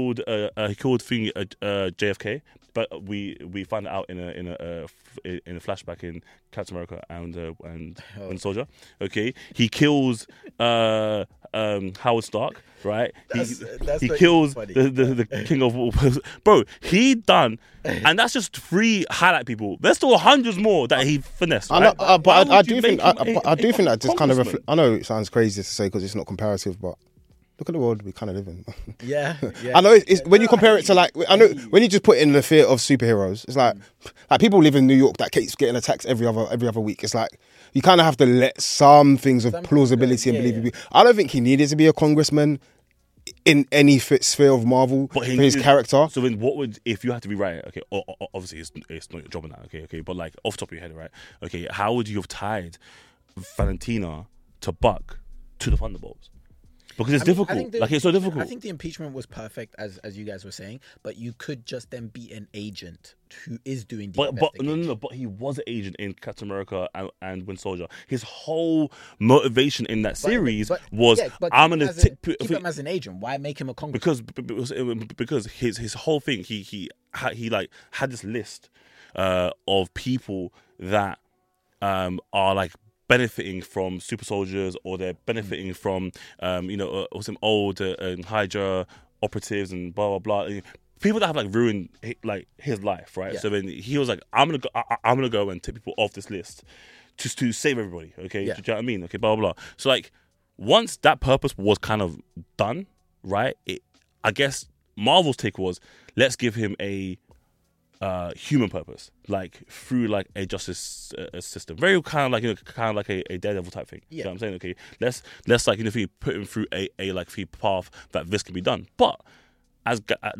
JFK. But we find out in a flashback in Captain America and Soldier. Okay, he kills Howard Stark. Right, he kills the King of bro. He done, and that's just 3 highlight people. There's still hundreds more that he finessed. Right? I do think that just kind of. I know it sounds crazy to say because it's not comparative, but look at the world we kind of live in. Yeah. I know it's when you compare it to like, I know when you just put in the fear of superheroes, it's like people live in New York that keeps getting attacked every other week. It's like you kind of have to let some things of plausibility and believability. I don't think he needed to be a congressman in any sphere of Marvel for his character. So then what would, if you had to be right, okay, obviously it's not your job in that, okay, but like off the top of your head, right, okay, how would you have tied Valentina to Buck to the Thunderbolts? Because it's difficult. It's so difficult. I think the impeachment was perfect, as you guys were saying, but you could just then be an agent who is doing the investigation. But he was an agent in Captain America and Winter Soldier. His whole motivation in that series was, I'm going to keep him as an agent. Why make him a congressman? Because his whole thing, he like had this list of people that are like benefiting from super soldiers, or they're benefiting from some old Hydra operatives and blah blah blah. People that have like ruined like his life, right? Yeah. So then he was like, I'm gonna go and take people off this list just to save everybody. Okay, do you know what I mean? Okay, blah blah blah. So like once that purpose was kind of done, right? I guess Marvel's take was, let's give him a human purpose, like through like a justice system, very kind of like a Daredevil type thing. Yeah. You know what I'm saying? Okay, let's like put him through a like phath that this can be done. But as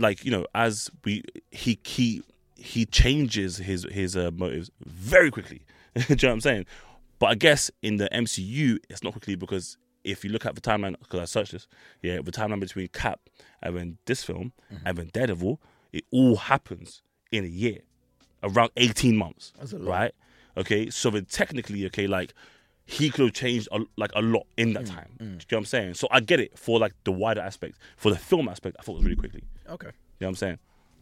he changes his motives very quickly. Do you know what I'm saying? But I guess in the MCU, it's not quickly because if you look at the timeline, because I searched this, the timeline between Cap and then this film and then Daredevil, it all happens in a year, around 18 months. That's a lot. Right? Okay, so then technically, okay, like he could have changed a lot in that time. Do you know what I'm saying? So I get it for like the wider aspect. For the film aspect, I thought it was really quickly. Okay. You know what I'm saying?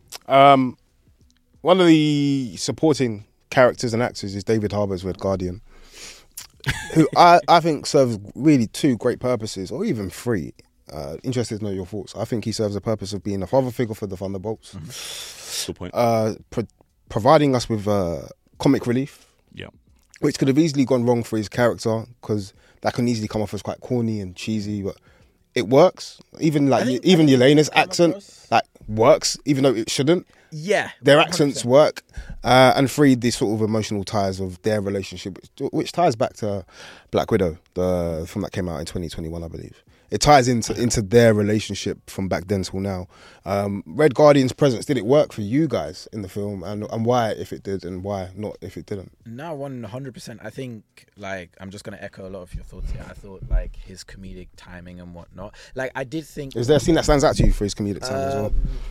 One of the supporting characters and actors is David Harbour's Red Guardian, who I think serves really two great purposes, or even three. Interested to know your thoughts. I think he serves the purpose of being a father figure for the Thunderbolts. Good point. Providing us with comic relief, Yeah. which could have easily gone wrong for his character, because that can easily come off as quite corny and cheesy, but it works. Even Yelena's accent like works, even though it shouldn't. Yeah, Their 100%. accents work, and three, the sort of emotional ties of their relationship, which ties back to Black Widow, the film that came out in 2021, I believe. It ties into their relationship from back then till now. Red Guardian's presence, did it work for you guys in the film, and why if it did, and why not if it didn't? No, 100%. I think, like, I'm just going to echo a lot of your thoughts here. I thought, like, his comedic timing and whatnot. Like, I did think... Is there a scene that stands out to you for his comedic timing as well?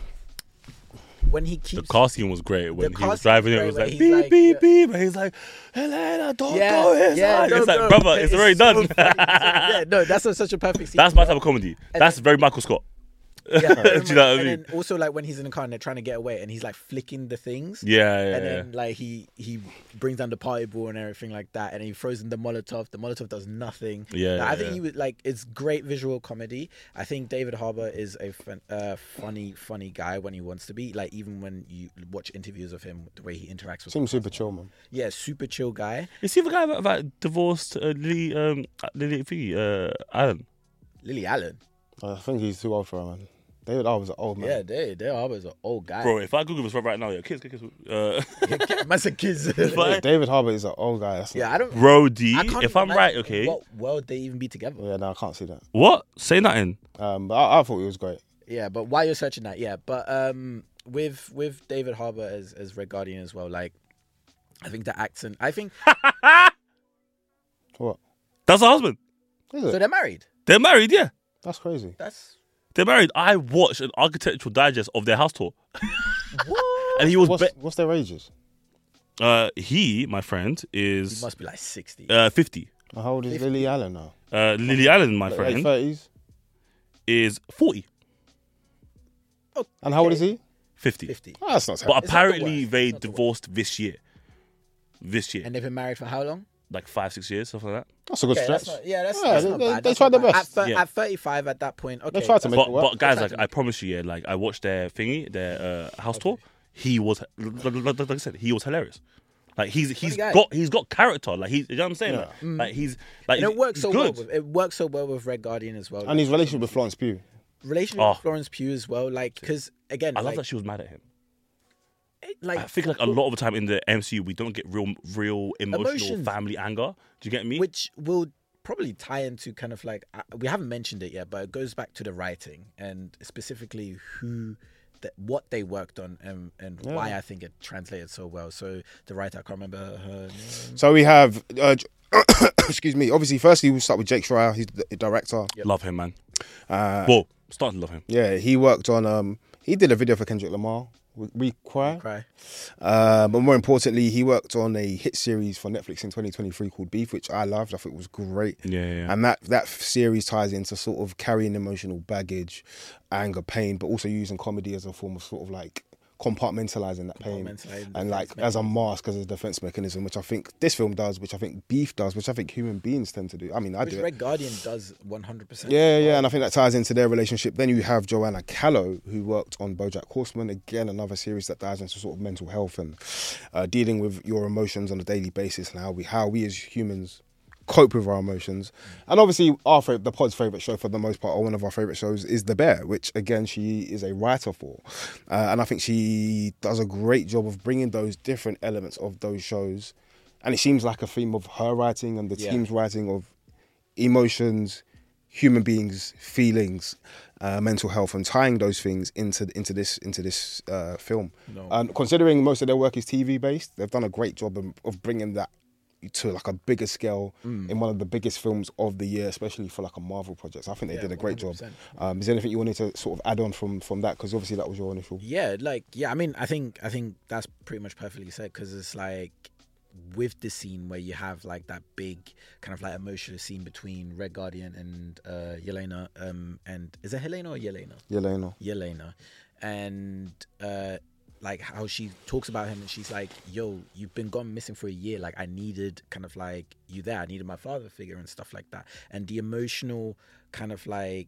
When he keeps... The car scene was great. When The he was car driving scene it, it was was great, like, where he's beep, like, beep, beep. And he's like, Helena, don't Yeah, go inside. yeah, It's like, no, brother, it's already so done. funny. Yeah, no, that's such a perfect scene. That's my type of comedy. That's very Michael Scott. Yeah, Do you know what I and mean? then also, like, when he's in the car and they're trying to get away and he's like flicking the things. Yeah. And then like he brings down the party ball and everything like that, and he throws in the Molotov. The Molotov does nothing. Yeah, Like, I think yeah. he was like, it's great visual comedy. I think David Harbour is a funny guy when he wants to be. Like, even when you watch interviews of him, the way he interacts with Seems super chill, man. yeah, super chill guy. You see the guy that divorced Lily Allen? Lily Allen. I think he's too old for her, man. David Harbour's an old man. Yeah, David Harbour's an old guy. Bro, if I Google this right now, kids. Man said kids. But- David Harbour is an old guy. That's Yeah, I don't. Brody, I can't if I'm imagine right, okay. What world they even be together? yeah, no, I can't see that. What? Say nothing. But I thought it was great. Yeah, but while you're searching that, yeah, but with David Harbour as Red Guardian as well, like, I think the accent. I think What? That's her husband. Is so. it? They're married. They're married, yeah. That's crazy. That's They're married. I watched an architectural digest of their house tour. what. And he was... What's their ages? he, my friend, He is must be like 60. 50. How old is Lily Allen now? Lily Allen, my Late friend, 30s. is 40. And how old is he? 50. 50. Oh, that's not But terrible. not the apparently worst. they It's not the worst. divorced this year. And they've been married for how long? Like 5-6 years, something like that. That's a good Okay, stretch. that's Yeah, not they- bad. they That's tried not their bad. best. Yeah. At 35, at that point, okay. tried to make that's- it work. But guys, They tried like to I make promise you, yeah, like I watched their thingy, their house tour. He was, like I said, he was hilarious. Like he's guy. got character. Like you know what I'm saying? Yeah. Like he's like And it works so good. well. It works so well with Red Guardian as well. And his relationship with Florence Pugh. relationship Oh. with Florence Pugh as well. Like, because again, I love like, that she was mad at him. like I think like a lot of the time in the MCU we don't get real emotional Emotions. family anger. Do you get me? which will probably tie into kind of like we haven't mentioned it yet, but it goes back to the writing and specifically what they worked on and why I think it translated so well. So the writer, I can't remember her name. So we have, excuse me, obviously, firstly, we'll start with Jake Schreier. He's the director. Love him, man. Well, starting to love him. Yeah, he worked on, he did a video for Kendrick Lamar, We Cry. But more importantly, he worked on a hit series for Netflix in 2023 called Beef, which I loved. I thought it was great. Yeah. And that series ties into sort of carrying emotional baggage, anger, pain, but also using comedy as a form of sort of like compartmentalizing that pain and like as a mask, as a defense mechanism, which I think this film does, which I think Beef does, which I think human beings tend to do. I mean, I Which do it. Red Guardian does 100%. Yeah, and I think that ties into their relationship. Then you have Joanna Callow, who worked on BoJack Horseman, again another series that dives into sort of mental health and dealing with your emotions on a daily basis and how we as humans cope with our emotions. And obviously, the pod's favourite show for the most part, or one of our favourite shows, is The Bear, which again she is a writer for, and I think she does a great job of bringing those different elements of those shows. And it seems like a theme of her writing and the team's writing of emotions, human beings, feelings, mental health, and tying those things into this film. And considering most of their work is TV based, they've done a great job of bringing that to like a bigger scale in one of the biggest films of the year, especially for like a Marvel project. So I think they did a great 100%. Job. Is there anything you wanted to sort of add on from that? Because obviously that was your initial. I mean, I think that's pretty much perfectly said, because it's like, with the scene where you have like that big kind of like emotional scene between Red Guardian and Yelena, and is it Helena or Yelena? Yelena, and like how she talks about him, and she's like, "Yo, you've been gone missing for a year. Like I needed kind of like you there. I needed my father figure and stuff like that." And the emotional kind of like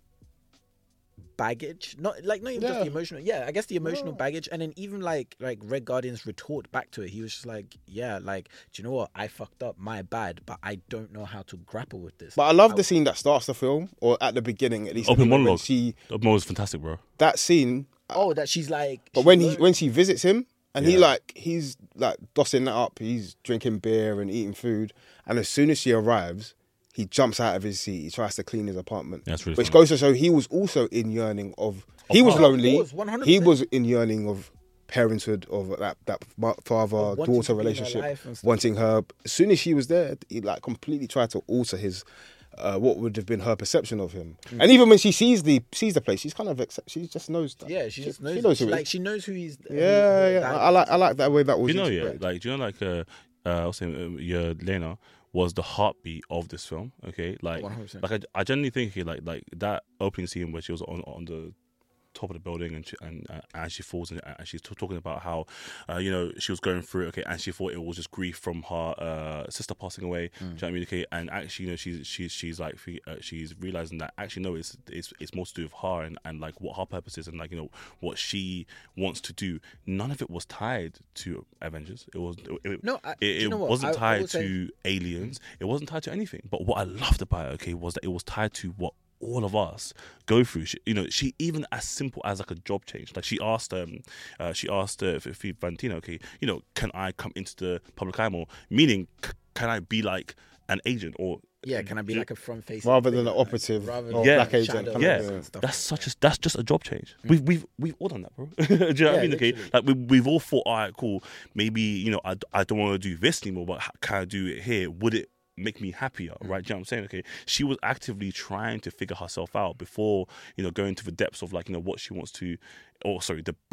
baggage, not even just the emotional, I guess the emotional baggage. And then even like Red Guardian's retort back to it, he was just like, do you know what, I fucked up, my bad, but I don't know how to grapple with this. But I love the scene that starts the film, or at the beginning at least, open monologue. The monologue was fantastic, bro. That scene, that she's like, but when she visits him and he's like dossing that up, he's drinking beer and eating food, and as soon as she arrives, he jumps out of his seat. He tries to clean his apartment. That's really which funny. goes to show he was also in yearning of... He was lonely. 100%. He was in yearning of parenthood, of that father-daughter relationship, wanting her. As soon as she was there, he like completely tried to alter his... what would have been her perception of him. And even when she sees the place, she's kind of... she just knows that. Yeah, she just knows. She knows who like, she knows who he's... I like that way that was... Do you know, I was saying, Lena was the heartbeat of this film. Okay, like 100%. I genuinely think like that opening scene where she was on the top of the building and she falls and she's talking about how she was going through it, okay, and she thought it was just grief from her sister passing away. Do you know what I mean? Okay, and actually she's like she's realizing that actually no, it's more to do with her and like what her purpose is and like what she wants to do. None of it was tied to Avengers. It wasn't tied to aliens. It wasn't tied to anything. But what I loved about it, okay, was that it was tied to what all of us go through. She even as simple as like a job change. Like she asked Valentino, okay, can I come into the public eye more? Meaning, can I be like an agent or can I be like a front face rather than an operative or black agent? That's just a job change. We've all done that, bro. Do you know what I mean? Okay, like we've all thought, all right, cool. Maybe I don't want to do this anymore, but can I do it here? Would it make me happier, right? Do you know what I'm saying? Okay, she was actively trying to figure herself out before going to the depths of like what she wants to, or sorry, the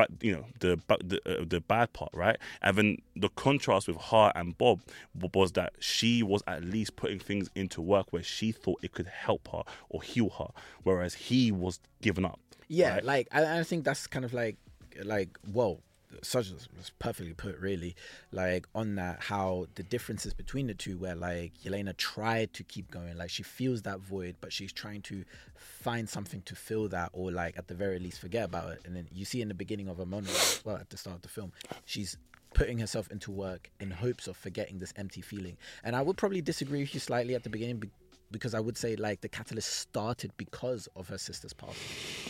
bad part, right? And then the contrast with her and Bob was that she was at least putting things into work where she thought it could help her or heal her, whereas he was giving up. Yeah, right? like I think that's kind of like whoa. Such was perfectly put, really, like on that, how the differences between the two, where like Yelena tried to keep going, like she feels that void, but she's trying to find something to fill that, or like at the very least forget about it. And then you see in the beginning of a monologue, well, at the start of the film, she's putting herself into work in hopes of forgetting this empty feeling. And I would probably disagree with you slightly at the beginning, because I would say like the catalyst started because of her sister's passing.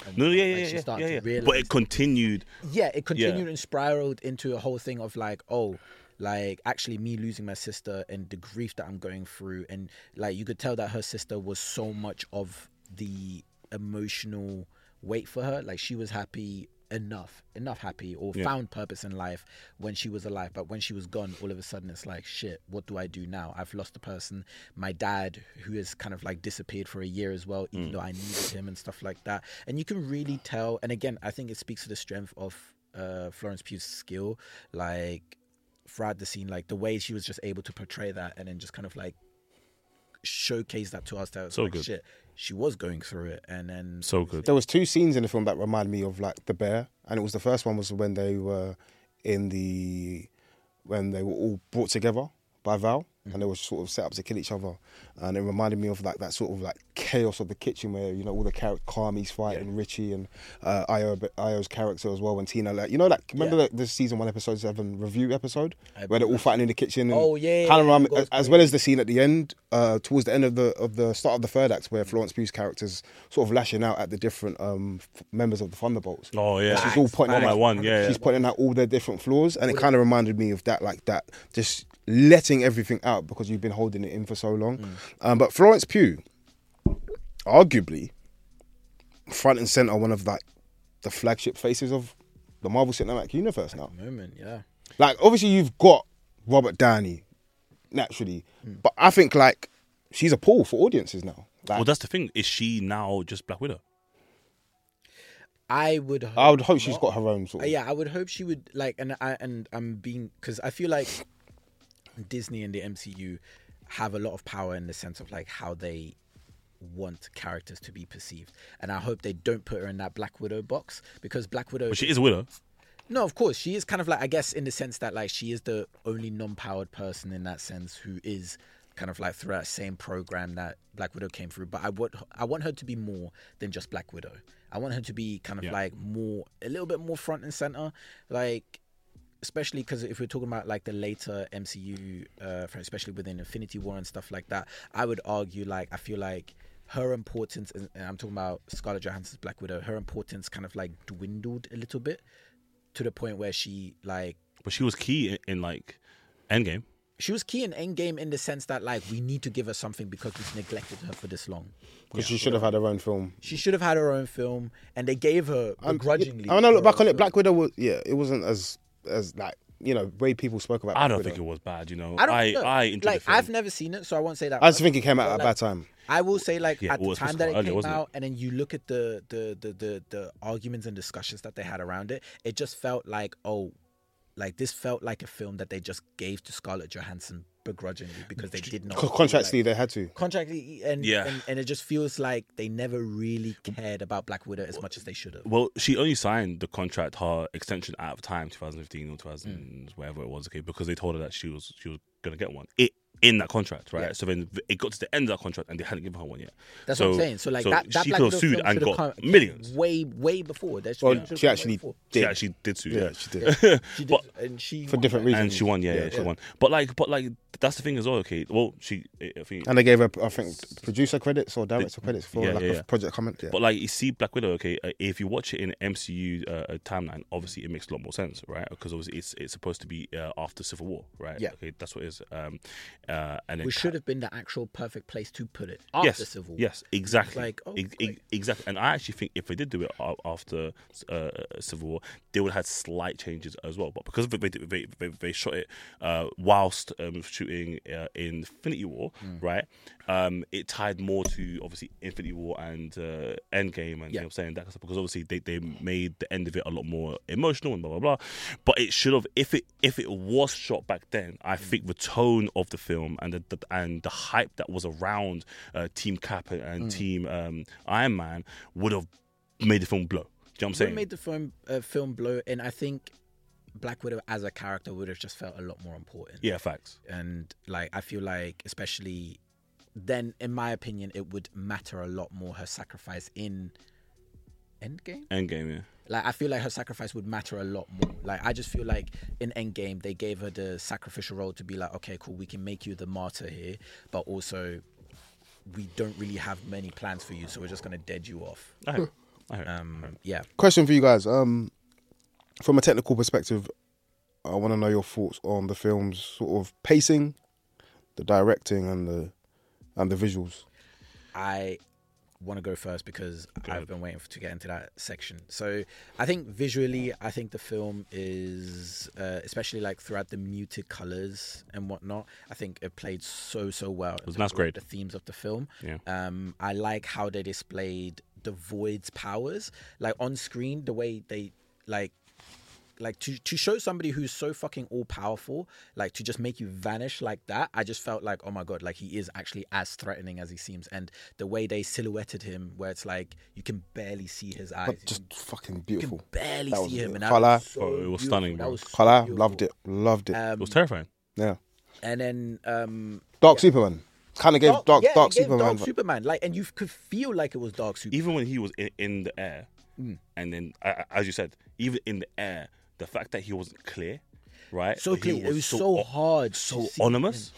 But it continued. Yeah, it continued and spiraled into a whole thing of like, actually me losing my sister and the grief that I'm going through. And like you could tell that her sister was so much of the emotional weight for her. Like she was happy enough happy, or found purpose in life when she was alive, but when she was gone, all of a sudden it's like, shit, what do I do now? I've lost a person, my dad, who has kind of like disappeared for a year as well, even though I needed him and stuff like that. And you can really tell, and again, I think it speaks to the strength of Florence Pugh's skill, like throughout the scene, like the way she was just able to portray that and then just kind of like showcase that to us, that was so like, good. Shit, she was going through it. And then so good. There was two scenes in the film that remind me of like The Bear, and it was the first one was when they were all brought together by Val, and they were sort of set up to kill each other, and it reminded me of like that sort of like chaos of the kitchen where all the characters, Carmi's fighting Richie and Io's character as well, and Tina, like remember the season 1 episode 7 review episode where they're all fighting in the kitchen. And as well as the scene at the end, towards the end of the start of the third act, where Florence Pugh's character's sort of lashing out at the different members of the Thunderbolts. Oh yeah, she's all pointing out one. Yeah, she's pointing out all their different flaws, and it kind of reminded me of that, like that, just letting everything out because you've been holding it in for so long. But Florence Pugh, arguably, front and center, one of like the flagship faces of the Marvel Cinematic Universe now. At the moment, yeah. Like obviously you've got Robert Downey, naturally, but I think like she's a pull for audiences now. Like, well, that's the thing. Is she now just Black Widow? I would hope she's got her own sort of... Yeah, I would hope she would, like, and I'm being, because I feel like Disney and the MCU have a lot of power in the sense of like how they want characters to be perceived, and I hope they don't put her in that Black Widow box, because Black Widow... But she is a widow. No, of course, she is kind of like, I guess, in the sense that like she is the only non-powered person in that sense who is kind of like through that same program that Black Widow came through. But I want her to be more than just Black Widow. I want her to be kind of like a little bit more front and center, like, especially because if we're talking about like the later MCU, especially within Infinity War and stuff like that, I would argue, like, I feel like her importance, and I'm talking about Scarlett Johansson's Black Widow, her importance kind of like dwindled a little bit to the point where she like... But she was key in like Endgame. She was key in Endgame in the sense that like we need to give her something because we've neglected her for this long. Because she should have had her own film. She should have had her own film, and they gave her begrudgingly. I know, look back on it, Black Widow was, it wasn't as like, way people spoke about Black I don't Widow. think it was bad, I enjoyed like, the film. I've never seen it, so I won't say that. I just think it came out at a bad time. I will say, like, at the was time that it early, came wasn't it? out, and then you look at the arguments and discussions that they had around it, it just felt like, this felt like a film that they just gave to Scarlett Johansson begrudgingly because they did not... Contractually, they had to. Contractually, and it just feels like they never really cared about Black Widow as much as they should have. Well, she only signed the contract, her extension at the time, 2015 or 2000, whatever it was, okay, because they told her that she was going to get one in that contract, right? Yeah. So then it got to the end of that contract and they hadn't given her one yet. That's what I'm saying. So like that she Black could have Widow sued film and should have got come millions. way before. She actually She actually did sue. Yeah, she did. She did, and she For won, different right? reasons. And she won, she won. But like that's the thing as well. Okay, well, I think, And they gave her, I think, producer credits or director credits for a project comment. Yeah. But like you see Black Widow, okay, if you watch it in MCU timeline, obviously it makes a lot more sense, right? Because obviously it's supposed to be after Civil War, right? Yeah. Okay, that's what it is. And then Which should have been the actual perfect place to put it after Civil War. Yes, exactly. Like, exactly. And I actually think if they did do it after Civil War, they would have had slight changes as well. But because they shot it whilst shooting Infinity War, right? It tied more to obviously Infinity War and Endgame, and you know what I'm saying, that kind of stuff, because obviously they made the end of it a lot more emotional and blah blah blah. But it should have, if it was shot back then, I think the tone of the film and the hype that was around Team Cap and Team Iron Man would have made the film blow. Do you know what I'm saying? It made the film blow, and I think Black Widow as a character would have just felt a lot more important. Yeah, facts. And like I feel like, especially then, in my opinion, it would matter a lot more her sacrifice in Endgame, yeah. Like I feel like her sacrifice would matter a lot more. Like I just feel like in Endgame they gave her the sacrificial role to be like, okay, cool, we can make you the martyr here, but also we don't really have many plans for you, so we're just gonna dead you off. I heard. Yeah. Question for you guys. From a technical perspective, I want to know your thoughts on the film's sort of pacing, the directing, and the visuals. I want to go first because I've been waiting to get into that section. So I think visually, I think the film is, especially like throughout the muted colors and whatnot, I think it played so well. It was a nice grade. The themes of the film. Yeah. I like how they displayed the Void's powers, like on screen, the way they like to show somebody who's so fucking all powerful, like to just make you vanish like that. I just felt like, oh my God, like he is actually as threatening as he seems. And the way they silhouetted him, where it's like you can barely see his eyes. But just fucking beautiful. You can barely That see him. And Colour. that was so It was beautiful. stunning, That bro. was so Colour, beautiful. loved it. It was terrifying. Yeah. And then Dark Superman. Kind of gave Dark it gave Superman. Dark Superman. Like, and you could feel like it was Dark Superman. Even when he was in the air, and then as you said, even in the air, the fact that he wasn't clear, right? So clear. It was so hard. So ominous.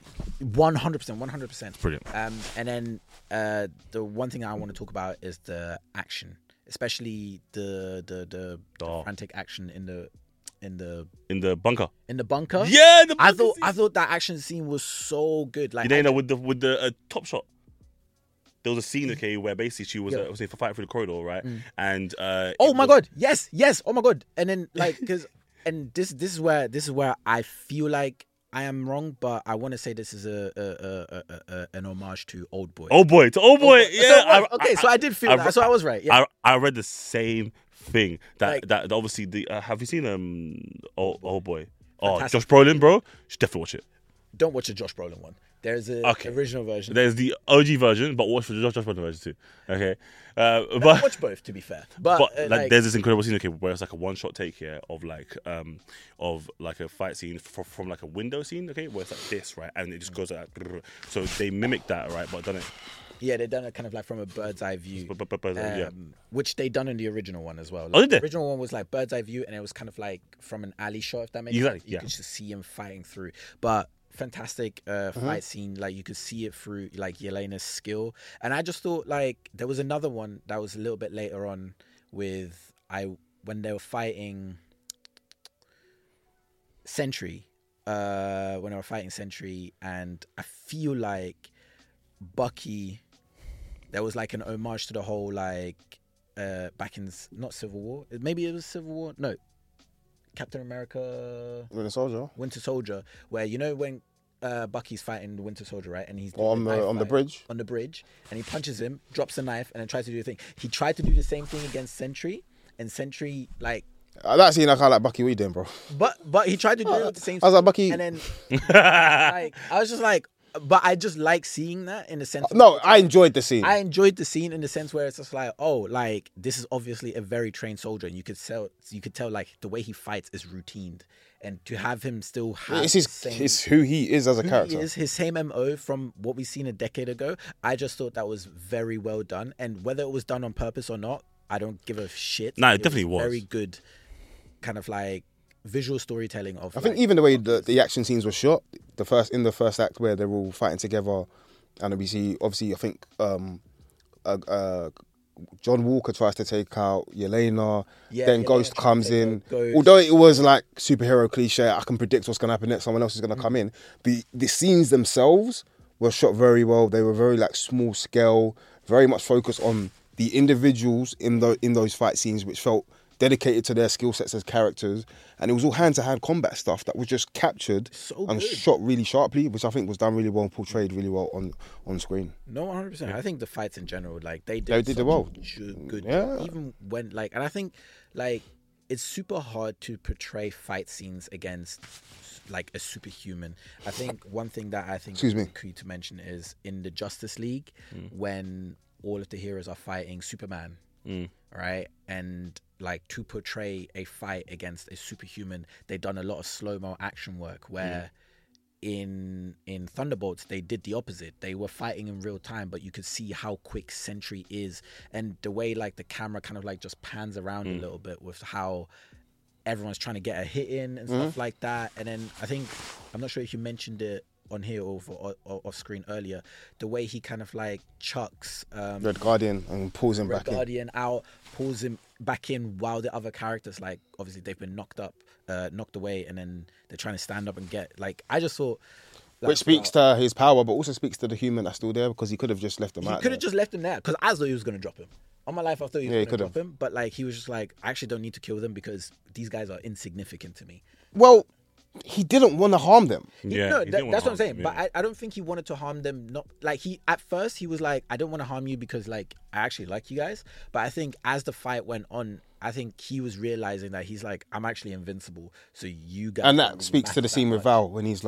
100%. Brilliant. And then the one thing I want to talk about is the action, especially the frantic action in the bunker. In the bunker. Yeah, I thought that action scene was so good. Like, you know, with the top shot. There was a scene, okay, where basically she was fighting through the corridor, right? And oh my god, yes, oh my god, and then like and this is where I feel like I am wrong, but I want to say this is an homage to Old Boy. Old Boy, yeah. So I did feel that. So I was right. Yeah, I read the same thing. That obviously the have you seen Old Boy? Fantastic. Josh Brolin, bro. You should definitely watch it. Don't watch the Josh Brolin one. There's a original version. There's the OG version, but watch the Josh Brolin version too. Okay, but watch both to be fair. But like, there's this incredible scene, okay, where it's like a one-shot take here of like a fight scene from like a window scene, okay, where it's like this, right, and it just goes like that. So they mimic that, right, but done it. Yeah, they done it kind of like from a bird's eye view, which they done in the original one as well. Like, did they? The original one was like bird's eye view, and it was kind of like from an alley shot, if that makes sense. You could just see him fighting through, but. Fantastic fight scene, like you could see it through like Yelena's skill. And I just thought like there was another one that was a little bit later on when they were fighting Sentry, and I feel like Bucky, there was like an homage to the whole like back in not Civil War, maybe it was Civil War, no, Captain America Winter Soldier, where you know when Bucky's fighting the Winter Soldier, right, and he's on the bridge, and he punches him, drops a knife, and then tries to do the thing. He tried to do the same thing against Sentry, and Sentry like. That scene, I kind of like Bucky. What you doing, bro? But he tried to do it with the same. I was like, Bucky, and then like I was just like. But I just like seeing that in the sense. No, I enjoyed the scene. I enjoyed the scene in the sense where it's just like, oh, like this is obviously a very trained soldier, and you could tell like the way he fights is routined, and to have him still have it's who he is as a character. He is his same MO from what we seen a decade ago. I just thought that was very well done, and whether it was done on purpose or not, I don't give a shit. No, it definitely was very good, kind of like visual storytelling of. I think even the way the action scenes were shot, in the first act where they're all fighting together, and we see obviously I think John Walker tries to take out Yelena, then Ghost comes in. Although it was like superhero cliche, I can predict what's going to happen next. Someone else is going to come in. The scenes themselves were shot very well. They were very like small scale, very much focused on the individuals in those fight scenes, which felt dedicated to their skill sets as characters, and it was all hand-to-hand combat stuff that was just captured and shot really sharply, which I think was done really well and portrayed really well on screen. No, 100%. I think the fights in general, like they did it well. Good job. Even when like, and I think like it's super hard to portray fight scenes against like a superhuman. I think one thing that I think is key to mention is in the Justice League when all of the heroes are fighting Superman, right, and like to portray a fight against a superhuman, they've done a lot of slow-mo action work where in Thunderbolts they did the opposite. They were fighting in real time, but you could see how quick Sentry is, and the way like the camera kind of like just pans around a little bit with how everyone's trying to get a hit in and stuff like that. And then I think, I'm not sure if you mentioned it on here or off screen earlier, the way he kind of like chucks Red Guardian and pulls him back in. Red Guardian out, pulls him back in, while the other characters, like obviously they've been knocked away, and then they're trying to stand up and get, like, I just thought, which speaks to his power, but also speaks to the human that's still there, because he could have just left him out. He could have just left him there, because I thought he was going to drop him. On my life, I thought he was going to drop him, but like he was just like, I actually don't need to kill them because these guys are insignificant to me. Well, he didn't want to harm them. That's what I'm saying. But I don't think he wanted to harm them. Not like at first he was like, I don't want to harm you because like I actually like you guys. But I think as the fight went on, I think he was realizing that he's like, I'm actually invincible. So you guys. And that speaks to the scene with Val when he's like,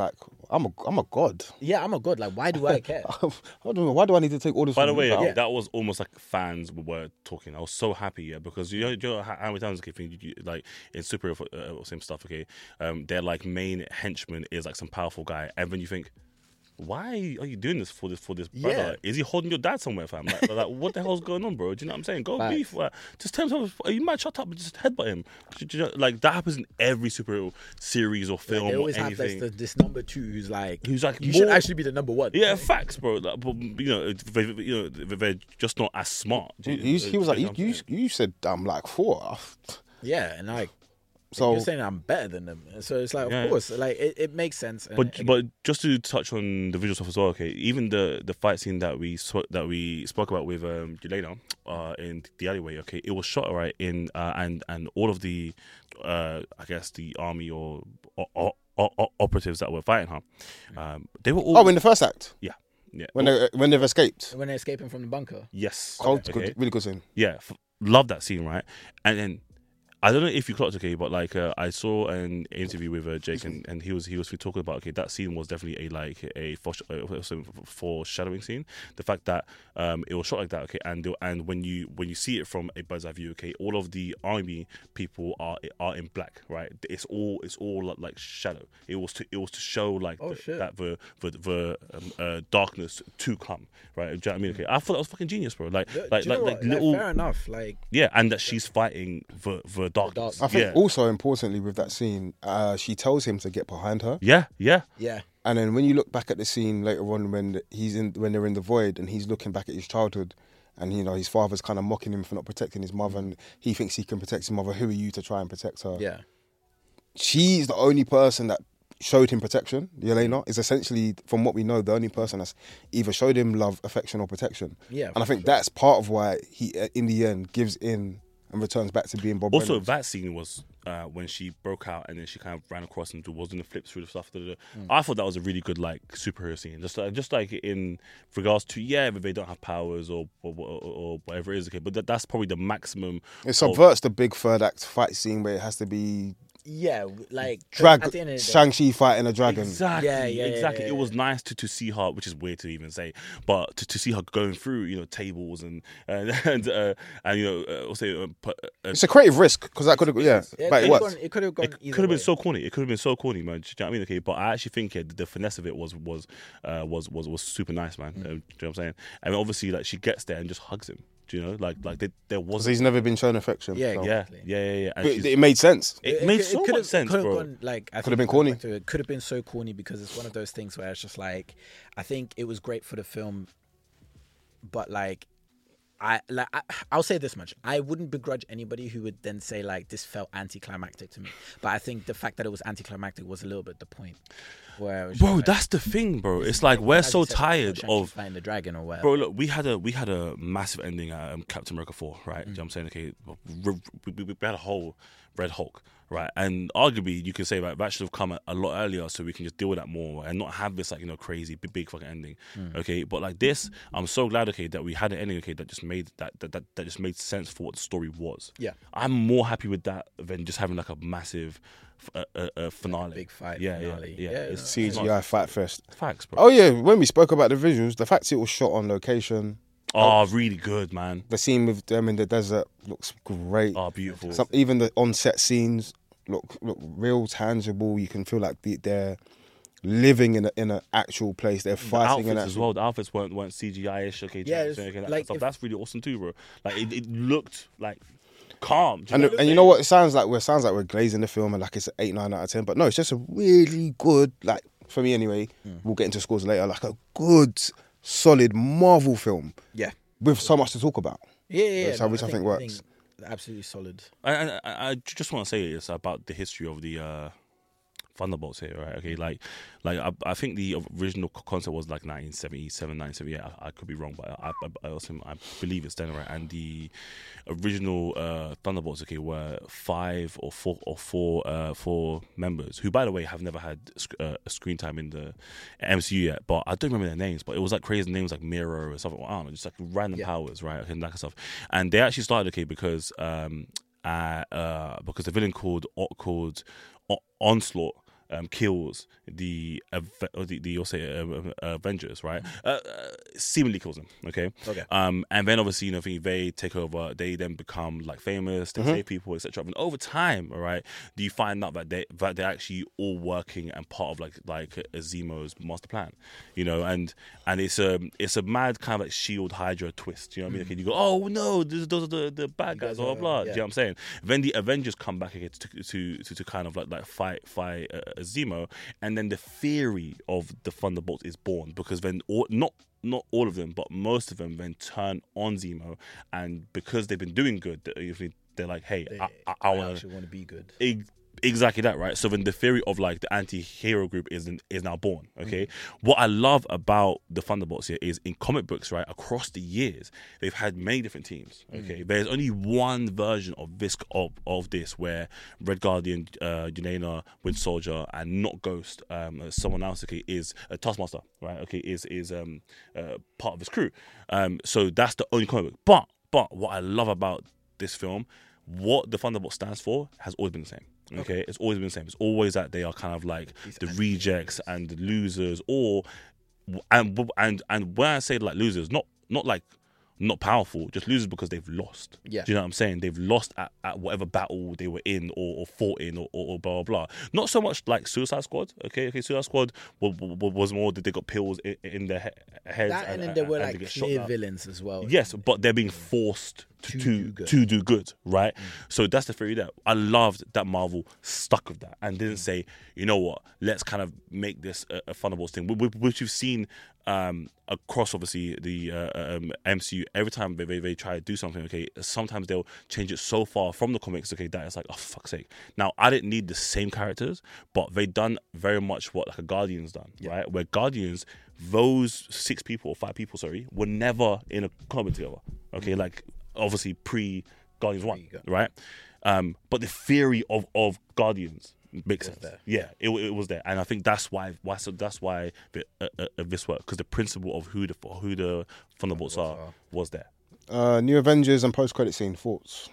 I'm a god. Yeah, I'm a god. Like, why do I care? I don't know. Why do I need to take all this? By the from way, you? okay, that was almost like fans were talking. I was so happy, yeah, because you know how many times, okay, like in superhero same stuff, okay, their like main henchman is like some powerful guy, and then you think, why are you doing this for this brother? Yeah. Is he holding your dad somewhere, fam? Like what the hell's going on, bro? Do you know what I'm saying? Go Facts. beef. Just tell him, you might shut up and just headbutt him. Do you know, like that happens in every superhero series or film They or always have anything. this number two who's like, you you should more- actually be the number one. Yeah, facts, bro. Like, but, they're just not as smart. He was like, you said I'm like 4. Yeah, and like, So you're saying I'm better than them. So it's like, Yeah. of course, like it makes sense. And But just to touch on the visual stuff as well, okay. Even the fight scene that we spoke about with Yelena in the alleyway, okay. It was shot right in and all of the I guess the army or operatives that were fighting her, they were all in the first act yeah when they've escaped. when they're escaping from the bunker. yes Cold, okay. good, really good scene. Yeah, love that scene, right? And then I don't know if you clocked, okay, but like I saw an interview with Jake, and he was talking about, okay, that scene was definitely a foreshadowing scene. The fact that it was shot like that, okay, and when you see it from a bird's eye view, okay, all of the army people are in black, right? It's all like shadow. It was to show like that the darkness to come, right? Do you know what I mean? Okay, I thought that was fucking genius, bro. Like little fair enough. Like, yeah, and that she's fighting the darkness. I think yeah. also importantly with that scene, she tells him to get behind her. Yeah. yeah, And then when you look back at the scene later on when they're in the void and he's looking back at his childhood, and his father's kind of mocking him for not protecting his mother, and he thinks he can protect his mother. Who are you to try and protect her? yeah, She's the only person that showed him protection. Yelena is essentially, from what we know, the only person that's either showed him love, affection, or protection. Yeah, And I think that's part of why he, in the end, gives in and returns back to being Bob Also, Reynolds. that scene was when she broke out and then she kind of ran across and was doing the flips through the stuff. I thought that was a really good like superhero scene. Just like in regards to they don't have powers or whatever it is. Okay, but that's probably the maximum. It subverts the big third act fight scene where it has to be yeah. Like, at the end of the day, Shang-Chi fighting a dragon. Exactly. Yeah, Exactly. yeah. It was nice to see her, which is weird to even say, but to see her going through tables and also It's a creative risk because that could have, but it worked. It could have gone. it could have been so corny. It could have been so corny, man. Do you know what I mean? Okay, but I actually think the finesse of it was super nice, man. Do you know what I'm saying? I mean, obviously, like she gets there and just hugs him. Do you know, like there was. Because he's never been shown affection. Yeah, so. exactly. Yeah. And But she's- it made sense. it made so much sense, could have bro. gone, like, I Could have think been corny. It could have been so corny because it's one of those things where it's just like, I think it was great for the film, but like, I'll say this much: I wouldn't begrudge anybody who would then say like this felt anticlimactic to me. But I think the fact that it was anticlimactic was a little bit the point. Where it was just Bro, like, that's the thing, bro. It's like we're as you so said, tired Shang-Chi of. fighting the dragon or whatever. Bro, look, we had a massive ending at Captain America 4, right? Do you know what I'm saying? Okay, we had a whole Red Hulk, right? And arguably, you could say that should have come a lot earlier, so we can just deal with that more and not have this crazy big fucking ending, okay? But like this, I'm so glad, okay, that we had an ending, okay, that just made that just made sense for what the story was. Yeah. I'm more happy with that than just having like a massive finale, big fight Yeah, finale. Yeah, it's CGI fight fest. facts, bro. Oh yeah, when we spoke about the visuals, the fact it was shot on location, Oh, really good, man. the scene with them in the desert looks great. Oh, beautiful. Even the on-set scenes look real tangible. You can feel like they're living in an actual place. They're The fighting in outfits as actual. well. The outfits weren't CGI-ish. Okay, Yeah, okay, it's that like stuff. if- That's really awesome too, bro. Like it looked like calm. Do you And know what I'm you know what it sounds like? It sounds like we're glazing the film and like it's an 8, 9 out of 10. But no, it's just a really good, like for me anyway. We'll get into scores later. Like a good, solid Marvel film yeah, with so much to talk about. yeah. Which I think works. Absolutely solid. I just want to say it's about the history of the Thunderbolts here, right? Okay, like I think the original concept was like 1977, 1978. I could be wrong, but I believe it's then, right? And the original Thunderbolts, okay, were 5 or 4 members who, by the way, have never had screen time in the MCU yet. But I don't remember their names. But it was like crazy names like Miro or something. I don't know, just like random powers, right? Okay, and that kind of stuff. And they actually started, okay, because the villain called Onslaught kills the Avengers, right? Seemingly kills them. Okay. And then obviously, you know, they take over. They then become like famous. They save people, etc. And over time, all right, do you find out that they're actually all working and part of like Zemo's master plan, you know? And it's a mad kind of like Shield Hydra twist. You know what I mean? Okay, you go, oh no, those are the bad guys, blah blah blah. Do you know what I'm saying? Then the Avengers come back again to kind of like fight Zemo, and then the theory of the Thunderbolts is born, because then not all of them, but most of them then turn on Zemo, and because they've been doing good, they're like, hey, I want to be good. Exactly that, right? So then the theory of like the anti-hero group is now born, okay? What I love about the Thunderbolts here is in comic books, right, across the years, they've had many different teams, okay? There's only one version of this where Red Guardian, Yelena, Wind Soldier, and not Ghost, someone else, okay, is a Taskmaster, right? Okay, is part of his crew. So that's the only comic book. But what I love about this film, what the Thunderbolt stands for has always been the same. Okay, it's always been the same. It's always that they are kind of like the rejects and the losers, and when I say like losers, not like not powerful, just losers because they've lost. Yeah. Do you know what I'm saying? They've lost at whatever battle they were in or fought in or blah, blah, blah. Not so much like Suicide Squad, okay? Suicide Squad was more that they got pills in their heads. That, and then there were like clear villains as well. Yes, but they're being forced to do good, right? So that's the theory there. I loved that Marvel stuck with that and didn't say, you know what, let's kind of make this a Thunderbolts thing, which you've seen across obviously the MCU. Every time they try to do something, okay, sometimes they'll change it so far from the comics, okay, that it's like, oh fuck's sake. Now I didn't need the same characters, but they done very much what like a Guardians done, right? Where Guardians, those 5 people, were never in a comic together, okay, like obviously pre Guardians 1, right? But the theory of Guardians makes sense. Yeah, it was there, and I think that's why this worked, because the principle of who the Thunderbolts are was there. New Avengers and post-credit scene, thoughts?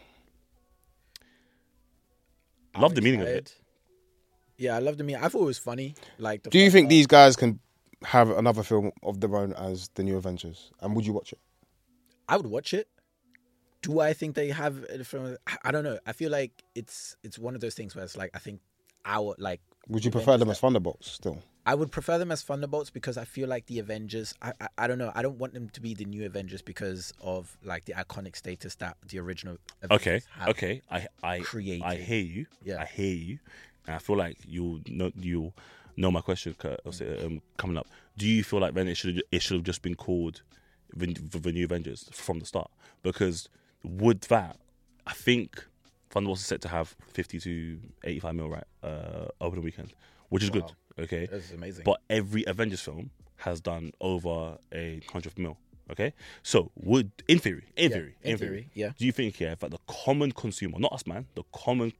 Love the meaning of it. Yeah, I love the meaning. I thought it was funny. Like, do you think these guys can have another film of their own as the New Avengers? And would you watch it? I would watch it. Do I think they have a film? I don't know. I feel like it's one of those things where it's like, I think would you prefer them as Thunderbolts still? I would prefer them as Thunderbolts because I feel like the Avengers, I don't know, I don't want them to be the new Avengers because of like the iconic status that the original Avengers have created. I hear you. Yeah. I hear you. And I feel like you'll know my question coming up. Do you feel like then it should have just been called the New Avengers from the start? Because would that, I think Thunderbolts is set to have 50 to 85 mil, right? Over the weekend, which is good. Okay, that's amazing. But every Avengers film has done over 100 mil. Okay, so would in theory, yeah. Do you think that the common consumer, not us, man, the common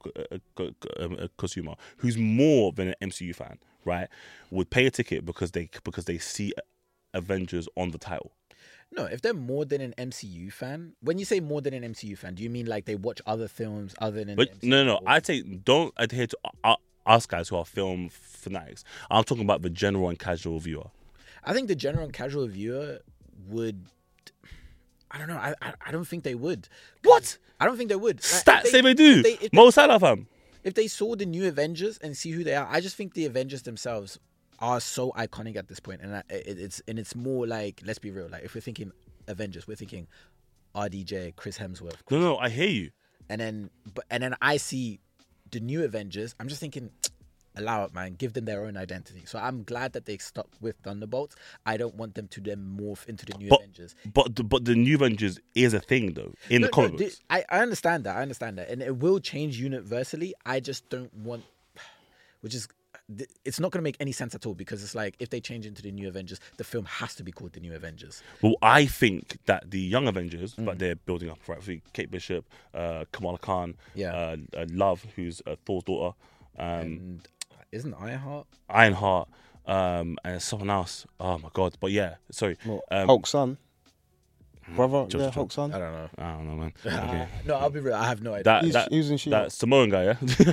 consumer who's more than an MCU fan, right, would pay a ticket because they see Avengers on the title? No, if they're more than an MCU fan, when you say more than an MCU fan, do you mean like they watch other films other than MCU? No. I'd say don't adhere to us guys who are film fanatics. I'm talking about the general and casual viewer. I think the general and casual viewer would... I don't know. I don't think they would. What? I don't think they would. Stats say they do. Mo Salah, fam. If they saw the new Avengers and see who they are, I just think the Avengers themselves are so iconic at this point, and it's more like, let's be real, like if we're thinking Avengers, we're thinking RDJ, Chris Hemsworth. No, I hear you. And then I see the new Avengers. I'm just thinking, allow it, man. Give them their own identity. So I'm glad that they stuck with Thunderbolts. I don't want them to then morph into the new Avengers. But the new Avengers is a thing though in the comic books. I understand that, and it will change universally. I just don't want, it's not going to make any sense at all, because it's like if they change into the new Avengers, the film has to be called the new Avengers. Well, I think that the young Avengers that they're building up, right? Kate Bishop, Kamala Khan, Love, who's Thor's daughter, and isn't Ironheart, and someone else. Oh my god! But yeah, sorry, Hulk's son. brother, Josh, yeah, Josh. Hulk's son. I don't know. I don't know, man. Okay. No, I'll be real. I have no idea. That He was in She-Hulk. that Samoan guy, yeah.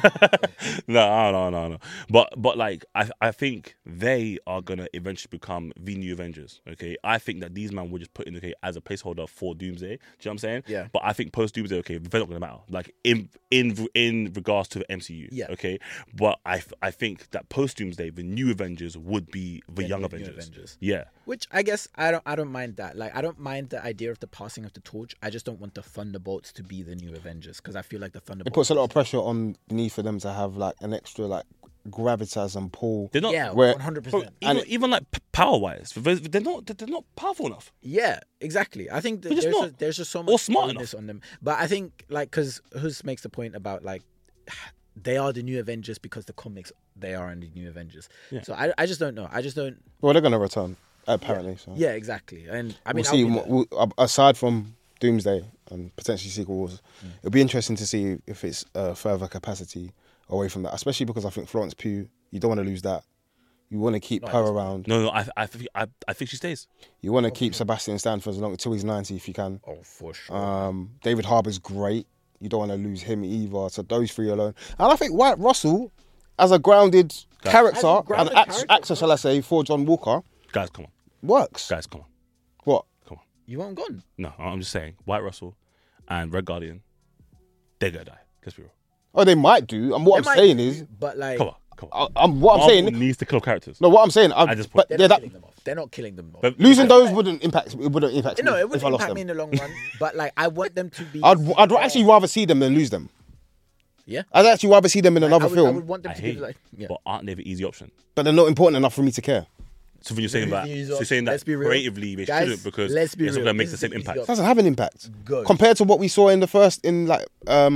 No. But like I think they are gonna eventually become the new Avengers. Okay, I think that these men were just put in as a placeholder for Doomsday. Do you know what I'm saying? Yeah. But I think post Doomsday, okay, they're not gonna matter. Like in regards to the MCU. Yeah. Okay, but I think that post Doomsday, the new Avengers would be the young new Avengers. Avengers. Yeah. Which I guess I don't mind that. Like I don't mind the idea of the passing of the torch. I just don't want the Thunderbolts to be the new Avengers because I feel like the It Thunderbolts. puts a lot of pressure on the need for them to have like an extra like gravitas and pull. They're not. Yeah, Where- 100%. Even like power wise, they're not powerful enough. Yeah, exactly. I think that They're just there's just so or much smart onus on them. But I think like because Hus makes the point about like they are the new Avengers because the comics they are in the new Avengers. Yeah. So I just don't know. I just don't. Well, they're gonna return apparently. So Yeah, exactly. And I mean, we'll see. I'll be there. Aside from Doomsday and potentially sequels, it'll be interesting to see if it's further capacity away from that. Especially because I think Florence Pugh, you don't want to lose that. You want to keep Not her at this point. around. No, I think she stays. You want to keep Sebastian Stan for as long until he's 90 if you can. Oh, for sure. David Harbour's great. You don't want to lose him either. So those three alone. And I think Wyatt Russell, as a grounded character, As a grounded and character, actor, shall I say, for John Walker, Guys, come on. works. Guys, come on. What? Come on. You want gone? No, I'm just saying. White Russell and Red Guardian, they're gonna die. Let's be real. Oh, they might do. And what They I'm might saying do, is, but like, Come on. what I'm Marvel saying. needs to kill characters. No, what I'm saying. At this But point. they're yeah, not that, killing them off. They're not killing them off. But- losing those wouldn't impact. It wouldn't impact No, me it would if I lost impact me them. in the long run. But like, I want them to be. I'd actually rather see them than lose them. Yeah. I'd actually rather see them in another I would film, want them I to hate be it, like, yeah. but aren't they the easy option? but they're not important enough for me to care. So when you're saying that, Easy so you're saying that Let's be real. creatively they Guys, shouldn't because let's be it's not real. gonna make the This same is the impact. easy It doesn't have an impact Good. compared to what we saw in the first in like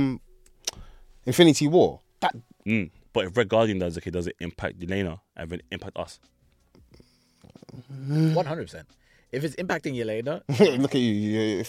Infinity War. That But if Red Guardian does, okay, does it impact Yelena and then impact us? 100%. If it's impacting Yelena, look at you.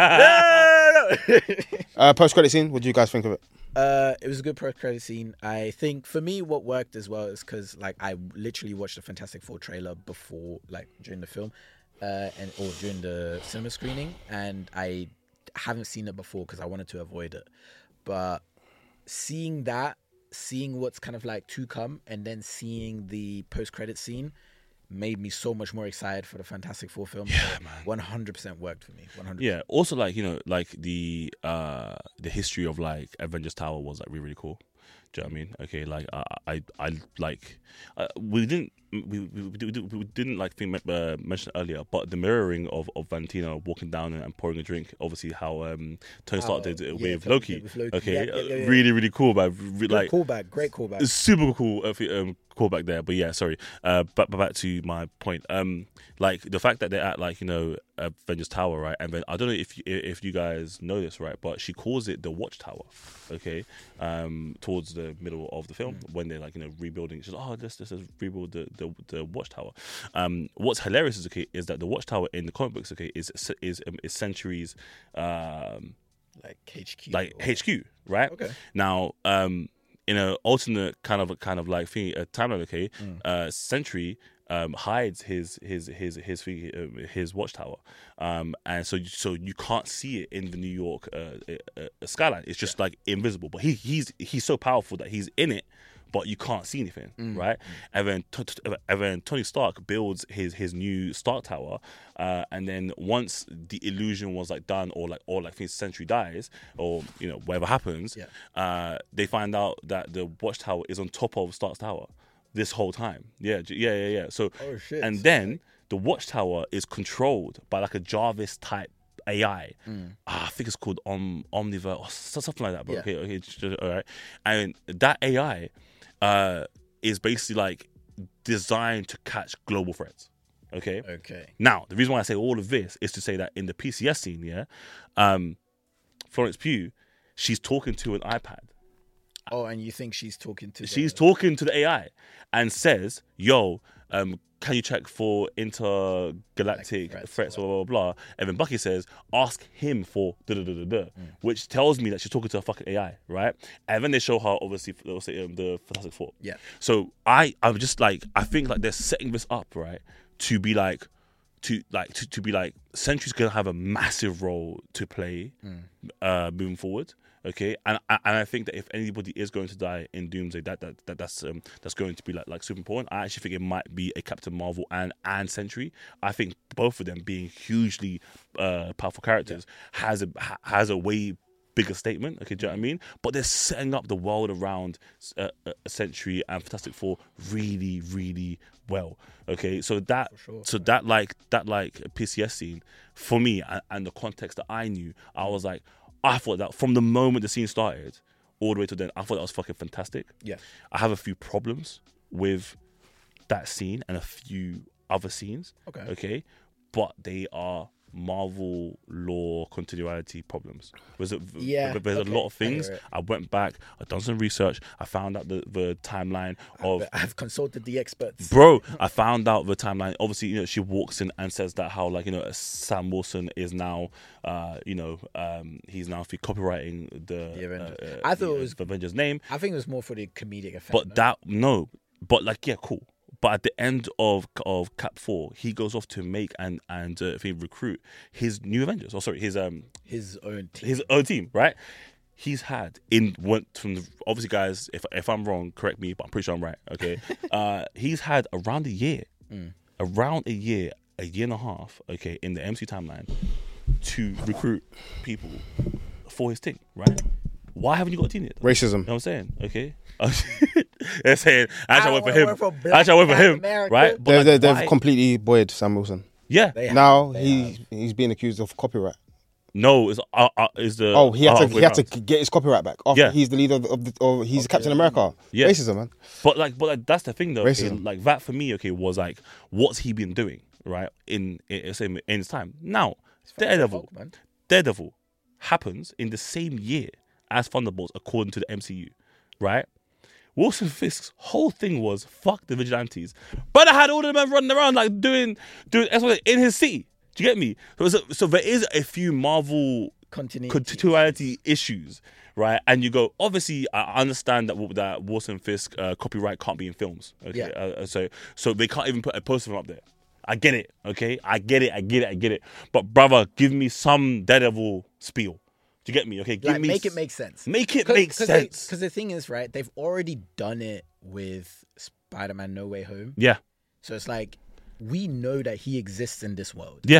Post credit scene. What do you guys think of it? it was a good post-credit scene. I think for me, what worked as well is because like I literally watched the Fantastic Four trailer before, like during the film, or during the cinema screening, and I haven't seen it before because I wanted to avoid it. But seeing what's kind of like to come, and then seeing the post-credit scene made me so much more excited for the Fantastic Four film. Yeah, man. 100% worked for me. 100%. Yeah. Also, like like the history of like Avengers Tower was like really, really cool. Do you know what I mean? Okay, like I like we didn't like mention earlier, but the mirroring of Valentina walking down and pouring a drink. Obviously, how Tony Stark did it with Loki. with Loki. Okay, Yeah. really, really cool, but like Great callback. it's super cool callback there. But yeah, sorry. But back to my point. Like the fact that they're at like Avengers Tower, right? And then I don't know if you guys know this, right? But she calls it the Watchtower. Okay, towards the middle of the film when they're like rebuilding. She's like, let's rebuild the Watchtower. What's hilarious is that the Watchtower in the comic books is Century's Like HQ. HQ, right? Okay. Now, in an alternate kind of like thing, timeline, Sentry hides his watchtower, and so you can't see it in the New York skyline. It's just like invisible. But he's so powerful that he's in it, but you can't see anything, right? And then Tony Stark builds his new Stark Tower, and then once the illusion was like done, or Sentry dies, or whatever happens, they find out that the Watchtower is on top of Stark's tower this whole time. Yeah. So, Oh, shit. and then the Watchtower is controlled by like a Jarvis type AI. I think it's called Omniverse or something like that. But Yeah. okay, all right. And that AI is basically like designed to catch global threats. Okay. Now, the reason why I say all of this is to say that in the PCS scene, Florence Pugh, she's talking to an iPad. Oh, and you think she's talking to? She's talking to the AI and says, "Yo, can you check for intergalactic threats, blah, blah, blah." And then Bucky says, "Ask him for which tells me that she's talking to a fucking AI, right? And then they show her, obviously, the Fantastic Four. Yeah. So I'm just like, I think like they're setting this up, right, to be like, to be like Sentry's gonna have a massive role to play moving forward. Okay, and I think that if anybody is going to die in Doomsday, that's going to be like super important. I actually think it might be a Captain Marvel and Sentry. I think both of them being hugely powerful characters has a way bigger statement. Okay, do you know what I mean? But they're setting up the world around Sentry and Fantastic Four really, really well. Okay, so that PCS scene for me and the context that I knew, I was like, I thought that from the moment the scene started all the way to then, I thought that was fucking fantastic. Yeah. I have a few problems with that scene and a few other scenes. Okay. But they are Marvel lore continuity problems. There's a lot of things. I went back, I've done some research, I found out the timeline of... I've consulted the experts. Bro, I found out the timeline. Obviously, you know, she walks in and says that how, like, you know, Sam Wilson is now, he's now copywriting the Avengers. I thought it was the Avengers name. I think it was more for the comedic effect. But cool. But at the end of Cap 4, he goes off to make and recruit his new Avengers. His own team, right? He's had obviously, guys, if I'm wrong, correct me, but I'm pretty sure I'm right. Okay, he's had around a year, a year and a half, okay, in the MC timeline to recruit people for his team, right? Why haven't you got a team yet? Racism. You know what I'm saying? Okay. They're saying, I went for him. Right? But they've completely buoyed Sam Wilson. Yeah. Now he's being accused of copyright. No, he had to get his copyright back. After he's the leader of he's Captain America. Yeah. Racism, man. But that's the thing though. Okay? Racism. Like that for me, okay, was like, what's he been doing, right? In his time. Now, Daredevil happens in the same year as Thunderbolts, according to the MCU, right? Wilson Fisk's whole thing was fuck the vigilantes, but I had all of them running around like doing in his city. Do you get me? So there is a few Marvel continuity issues, right? And you go, obviously, I understand that Wilson Fisk copyright can't be in films. Okay, so they can't even put a poster of him up there. I get it. Okay, I get it. But brother, give me some Daredevil spiel. Do you get me? Okay, make it make sense. Make it make sense. Because the thing is, right, they've already done it with Spider-Man No Way Home. Yeah. So it's like, we know that he exists in this world. Yeah.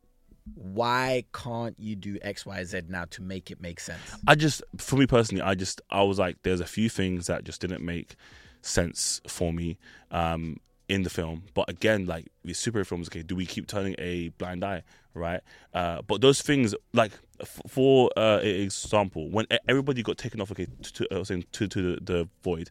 Why can't you do X, Y, Z now to make it make sense? For me personally, I was like, there's a few things that just didn't make sense for me in the film. But again, like these superhero films, okay, do we keep turning a blind eye, right? But those things, like for example, when everybody got taken off, okay, to the void.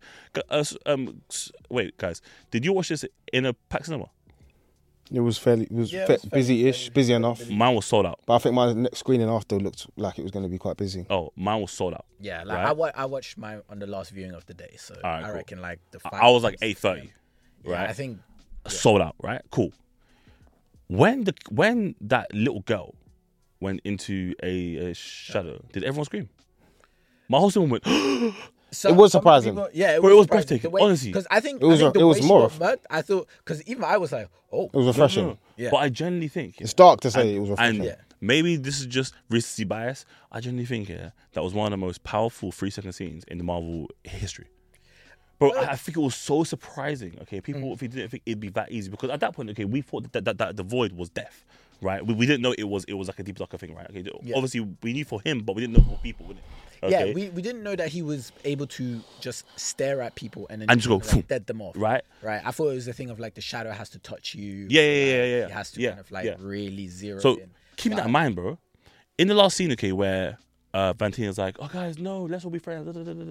Wait, guys, did you watch this in a packed cinema? It was busy-ish, busy enough. Mine was sold out. But I think my next screening after looked like it was going to be quite busy. Oh, mine was sold out. Yeah, like right? I watched mine on the last viewing of the day, so I reckon like the 5 I was like 8:30, right? Yeah, I think sold out, right? Cool. When that little girl went into a shadow, did everyone scream? My whole cinema went. So it was surprising. It was breathtaking. Honestly, because I think it was more. I thought because even I was like, oh, it was refreshing. No. Yeah. But I genuinely think it's dark to say it was refreshing. And maybe this is just recency bias. I genuinely think that was one of the most powerful 3-second scenes in the Marvel history. But I think it was so surprising. Okay, people if you didn't think it'd be that easy, because at that point, okay, we thought that the void was death, right? We didn't know it was like a deep darker thing, right? Okay, obviously we knew for him, but we didn't know for people, wouldn't it? Okay. Yeah, we didn't know that he was able to just stare at people and then just go like, dead them off. Right. I thought it was the thing of like the shadow has to touch you. Yeah. It has to kind of like really zero so in. Keep that in mind, bro. In the last scene, okay, where Vantina's like, oh guys, no, let's all be friends.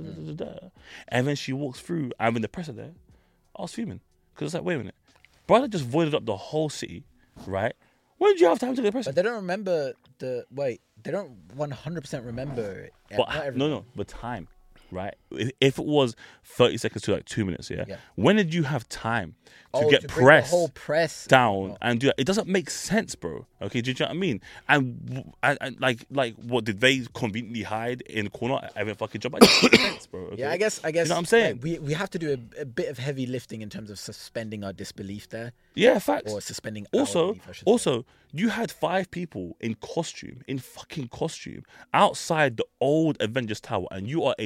And then she walks through, and when the press are there, I was fuming. Because it's like, wait a minute. Brother just voided up the whole city, right? When did you have time to get the press? But they don't remember they don't 100% remember it. But no, the time, right? if it was 30 seconds to like 2 minutes, Yeah. when did you have time to Oh, get to bring the press whole press down and do that? It doesn't make sense, bro. Okay, do you know what I mean? And like what did they conveniently hide in the corner every fucking job? It doesn't make sense, bro. Okay? Yeah, I guess. You know what I'm saying? like, we have to do a bit of heavy lifting in terms of suspending our disbelief there, Yeah, facts. or suspending. Our Also, belief, I should say. also, you had 5 people in fucking costume, outside the old Avengers Tower, and you are a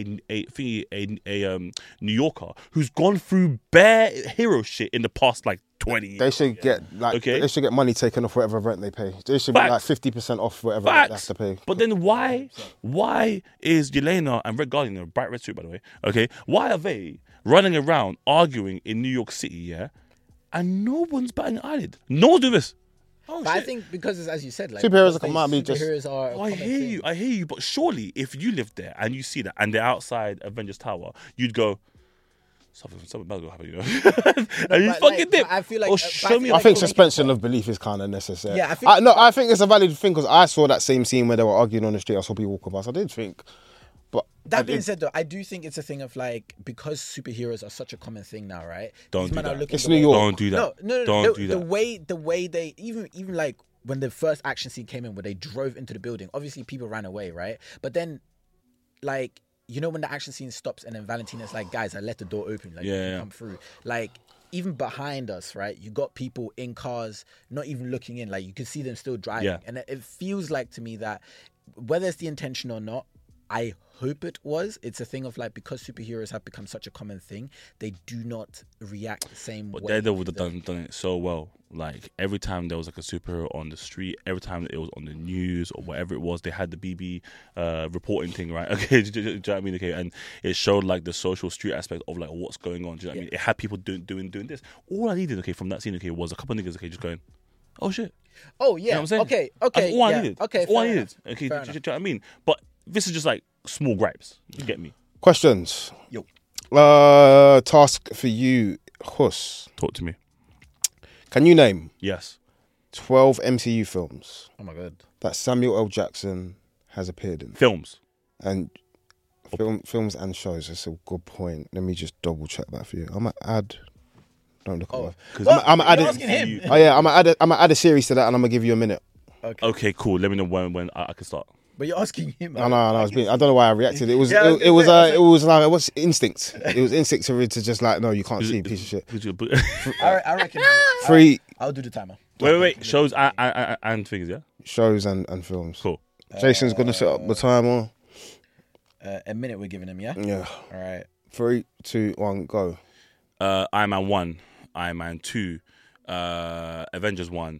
New Yorker who's gone through bare hero shit in the past like 20 years. They should get they should get money taken off whatever rent they pay. They should be like Facts. 50% off whatever rent they have Facts. to pay. But then why is Yelena and Red Guardian, a bright red suit by the way, okay, why are they running around arguing in New York City, yeah, and no one's batting an eyelid? No one's doing this. Oh, But I shit. think because it's, as you said, like Superheroes because might be just- superheroes are. a Oh, I common hear thing. you, I hear you, but surely if you lived there and you see that and they're outside Avengers Tower, you'd go, something bad will happen, you know? And you But, fucking like, dip. but I feel like- or but I show feel me I like a think you're suspension of belief is kind of necessary. Yeah, I think- I think it's a valid thing because I saw that same scene where they were arguing on the street. I saw people walking past. I did think, but That being said, though, I do think it's a thing of like because superheroes are such a common thing now, right? Don't These do men are that. looking It's the New way- York. Don't do that. No. Don't do the that. way they even like when the first action scene came in, where they drove into the building. Obviously, people ran away, right? But then, like when the action scene stops and then Valentina's like, "Guys, I let the door open. Like, you Yeah, can yeah. come through." Like even behind us, right? You got people in cars, not even looking in. Like you can see them still driving, Yeah. and it feels like to me that whether it's the intention or not, I hope it was. It's a thing of like because superheroes have become such a common thing, they do not react the same But way. Daredevil would have done it so well. Like every time there was like a superhero on the street, every time it was on the news or whatever it was, they had the BB reporting thing, right? Okay, do you know what I mean? Okay, and it showed like the social street aspect of like what's going on. Do you know what I mean? It had people doing this. All I needed, okay, from that scene, okay, was a couple of niggas, okay, just going, oh shit. Oh You yeah. know what I'm saying? Okay. That's all I yeah. needed. Okay. That's all I fair needed. enough. Okay, Fair do you enough. know what I mean? But this is just like small gripes. You get me? questions. Yo. Task for you, Hus. Talk to me. Can you name Yes. 12 MCU films Oh my god. that Samuel L. Jackson has appeared in? Films. And films and shows. That's a good point. Let me just double check that for you. I'm gonna add. Don't look Oh. at Because I'm gonna add You're it. asking him. Oh yeah, I'm gonna add a series to that, and I'm gonna give you a minute. okay, cool. Let me know when I can start. But you're asking him. No, I don't know why I reacted. It was Yeah, I was it was gonna say, it was like what's instinct. It was instinct to just like no, you can't see, piece of shit. I reckon. 3 I'll do the timer. Wait. Shows and figures, yeah? shows and films. Cool. Jason's gonna set up the timer. A minute we're giving him, yeah. Yeah, All right. 3, 2, 1, go. Iron Man 1, Iron Man 2, Avengers 1.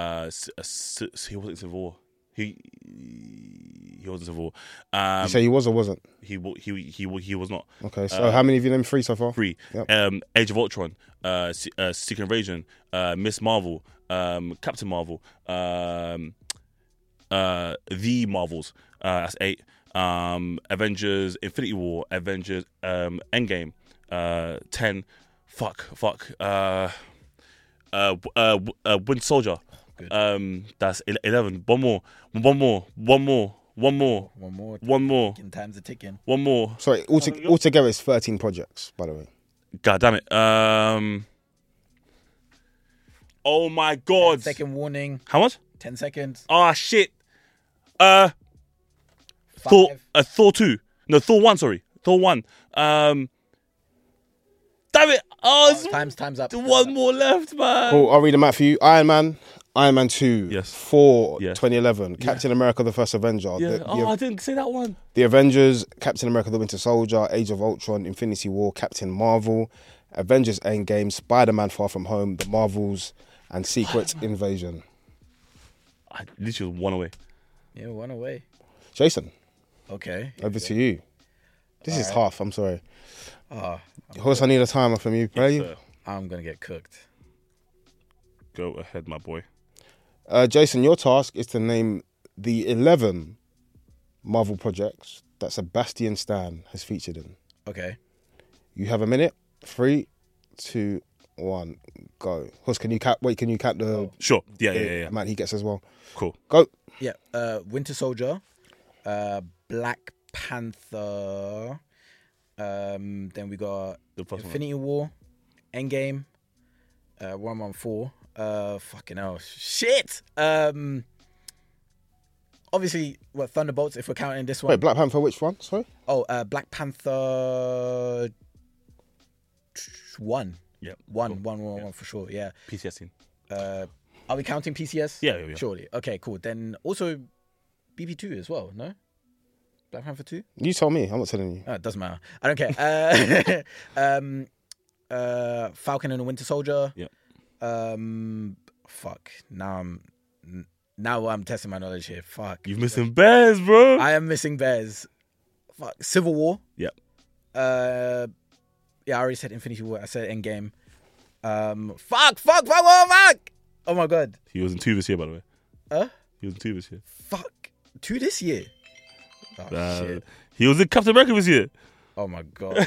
He wasn't Civil War. He wasn't Civil War. You say he was or wasn't? He was not. Okay, so how many of you named 3 so far? 3. Yep. Age of Ultron, Secret Invasion, Miss Marvel, Captain Marvel, The Marvels. That's 8. Avengers Infinity War, Avengers Endgame, 10. Winter Soldier. That's 11. One more. One more. Time's a ticking. One more. Sorry, altogether it's 13 projects, by the way. God damn it. Oh my god. Second warning. How much? 10 seconds. Ah shit. 5. Thor 2. No, Thor 1, sorry. Thor 1. Damn it. Oh, it's Time's up. one more left, man. Cool, I'll read them out for you. Iron Man 2, Yes. 4, Yes. 2011, Captain America: The First Avenger, Yeah. I didn't say that one. The Avengers, Captain America: The Winter Soldier, Age of Ultron, Infinity War, Captain Marvel, Avengers: Endgame, Spider-Man: Far From Home, The Marvels, and Secret Invasion. I literally was one away. Yeah, one away. Jason, Okay. over to you. This is half. I'm sorry. Ah, Horse, I need a timer from you. Play. Sir, I'm gonna get cooked. go ahead, my boy. Jason, your task is to name the 11 Marvel projects that Sebastian Stan has featured in. Okay. You have a minute. 3, 2, 1, go. Horse, can you count? Wait, can you count the Sure. Yeah. amount he gets as well? Cool. Go. Yeah. Winter Soldier, Black Panther, Then we got The first one. Infinity War, Endgame, 114. Fucking hell, shit. Obviously, Thunderbolts, if we're counting this one. Wait, Black Panther, which one? Sorry? Oh, Black Panther 1. Yeah. One for sure. Yeah. PCS scene. Are we counting PCS? Yeah. Surely. Okay, cool. Then also BB2 as well. No. Black Panther 2. You tell me. I'm not telling you. Oh, it doesn't matter. I don't care. Falcon and the Winter Soldier. Yeah. Fuck. Now I'm testing my knowledge here. Fuck. You're missing bears, bro. I am missing bears. Fuck. Civil War. Yep. Yeah, I already said Infinity War. I said Endgame. Fuck. Oh my god. He was in 2 this year, by the way. Huh? He was in 2 this year. Fuck. 2 this year. Oh shit. He was in Captain America this year. Oh my god.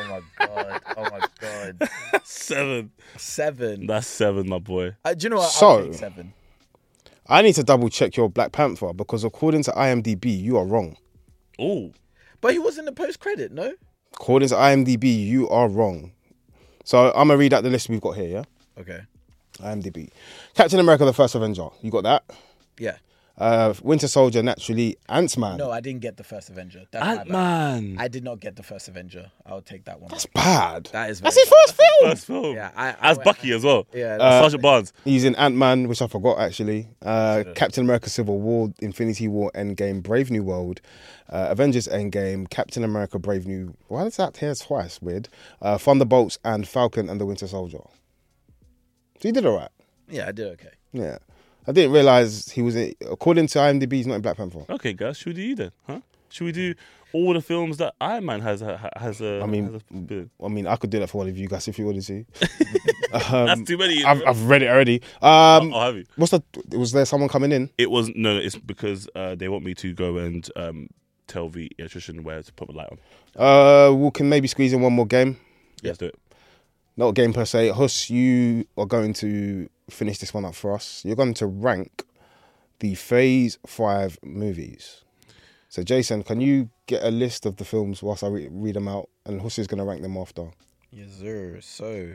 7. 7. That's 7, my boy. Do you know what? So- I'll take 7. I need to double check your Black Panther because according to IMDb, you are wrong. Oh. But he was in the post credit, no? According to IMDb, you are wrong. So I'm going to read out the list we've got here, yeah? Okay. IMDb. Captain America, the First Avenger. You got that? Yeah. Winter Soldier, naturally. Ant-Man. No, I didn't get the first Avenger. That's my bad. Ant-Man. I did not get the first Avenger. I'll take that one. That's bad. That is That's very his first film. First film. Yeah, As Bucky as well. Yeah, Sergeant Barnes. He's in Ant-Man, which I forgot actually. Captain America Civil War, Infinity War, Endgame, Brave New World, Avengers Endgame, Captain America Brave New... Why does that here twice? Weird. Thunderbolts and Falcon and the Winter Soldier. So he did all right. Yeah, I did okay. Yeah. I didn't realise he was... According to IMDb, he's not in Black Panther. Okay, guys, should we do you then? Huh? Should we do all the films that Iron Man has been? I mean, I could do that for one of you guys if you wanted to. That's too many. I've read it already. I'll have you. Was there someone coming in? It was no. It's because they want me to go and tell the electrician where to put the light on. We can maybe squeeze in one more game. Yeah, let's do it. Not a game per se. Hus, you are going to finish this one up for us. You're going to rank the Phase 5 movies. So, Jason, can you get a list of the films whilst I read them out? And Hus is going to rank them after. Yes, sir. So,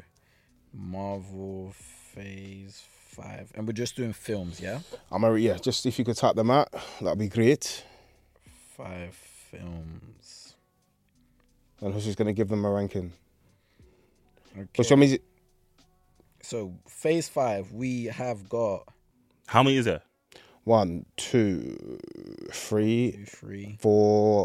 Marvel Phase 5. And we're just doing films, yeah? Just if you could type them out, that'd be great. 5 films. And Hus is going to give them a ranking. Okay. Which one is it? So, Phase 5, we have got... How many is there? 1, 2, 3, 2, 3. 4,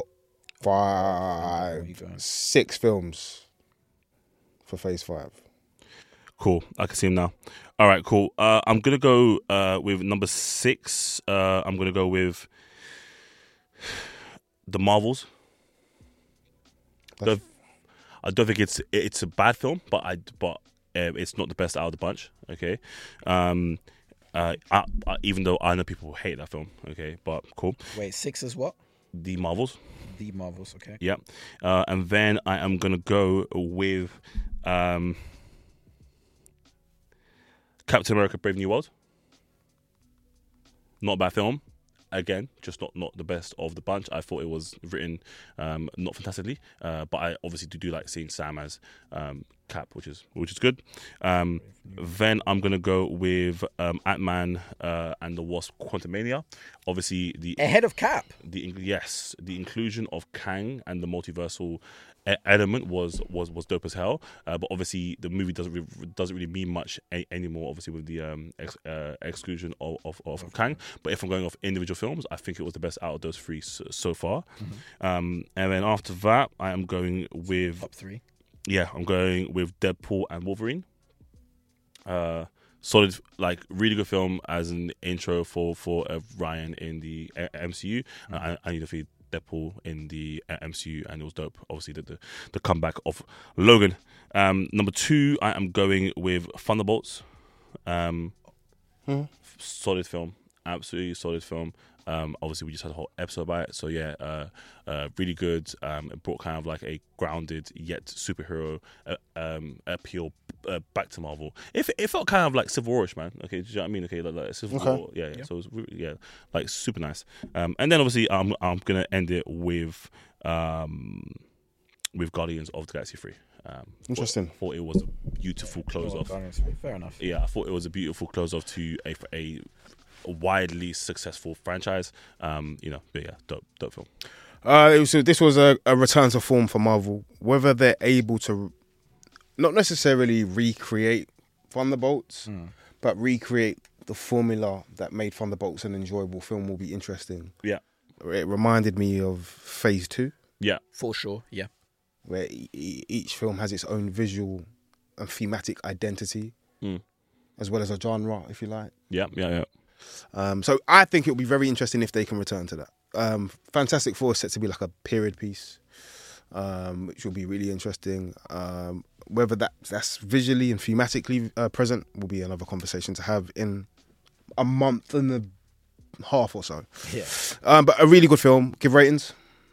There you 5, go. 6 films for Phase 5. Cool. I can see him now. All right, cool. I'm gonna go with number 6. I'm gonna go the Marvels. I don't think it's a bad film, but it's not the best out of the bunch. Okay. Even though I know people hate that film. Okay, but cool. Wait, 6 is what? The Marvels. The Marvels, okay. Yeah. And then I am gonna go with Captain America: Brave New World. Not a bad film. Again, just not the best of the bunch. I thought it was written not fantastically, but I obviously do like seeing Sam as Cap, which is good. Then I'm gonna go with Ant-Man and the Wasp: Quantumania. Obviously, Ahead of Cap. the inclusion of Kang and the multiversal element was dope as hell. But obviously, the movie doesn't really mean much anymore. Obviously, with the exclusion of Kang. But if I'm going off individual films, I think it was the best out of those 3 so far. Mm-hmm. And then after that, I am going with Top 3. Yeah, I'm going with Deadpool and Wolverine. Solid, like really good film as an intro for Ryan in the MCU. I need to feed Deadpool in the MCU, and it was dope. Obviously, the comeback of Logan. Number 2, I am going with Thunderbolts. Solid film, absolutely solid film. Obviously, we just had a whole episode about it, so yeah, really good. It brought kind of like a grounded yet superhero appeal back to Marvel. It felt kind of like Civil War-ish, man. Okay, do you know what I mean? Okay, like Civil War, yeah. So it was really, like super nice. And then obviously, I'm gonna end it with with Guardians of the Galaxy 3. Interesting. Thought it was a beautiful close off. Fair enough. Yeah, I thought it was a beautiful close off to a widely successful franchise. But yeah, dope film. This was a return to form for Marvel. Whether they're able to not necessarily recreate Thunderbolts, but recreate the formula that made Thunderbolts an enjoyable film will be interesting. Yeah. It reminded me of Phase 2. Yeah. For sure, yeah. Where each film has its own visual and thematic identity, as well as a genre, if you like. Yeah. So I think it'll be very interesting if they can return to that. Fantastic Four is set to be like a period piece, which will be really interesting. Whether that's visually and thematically present will be another conversation to have in a month and a half or so. Yeah. But a really good film. Give ratings.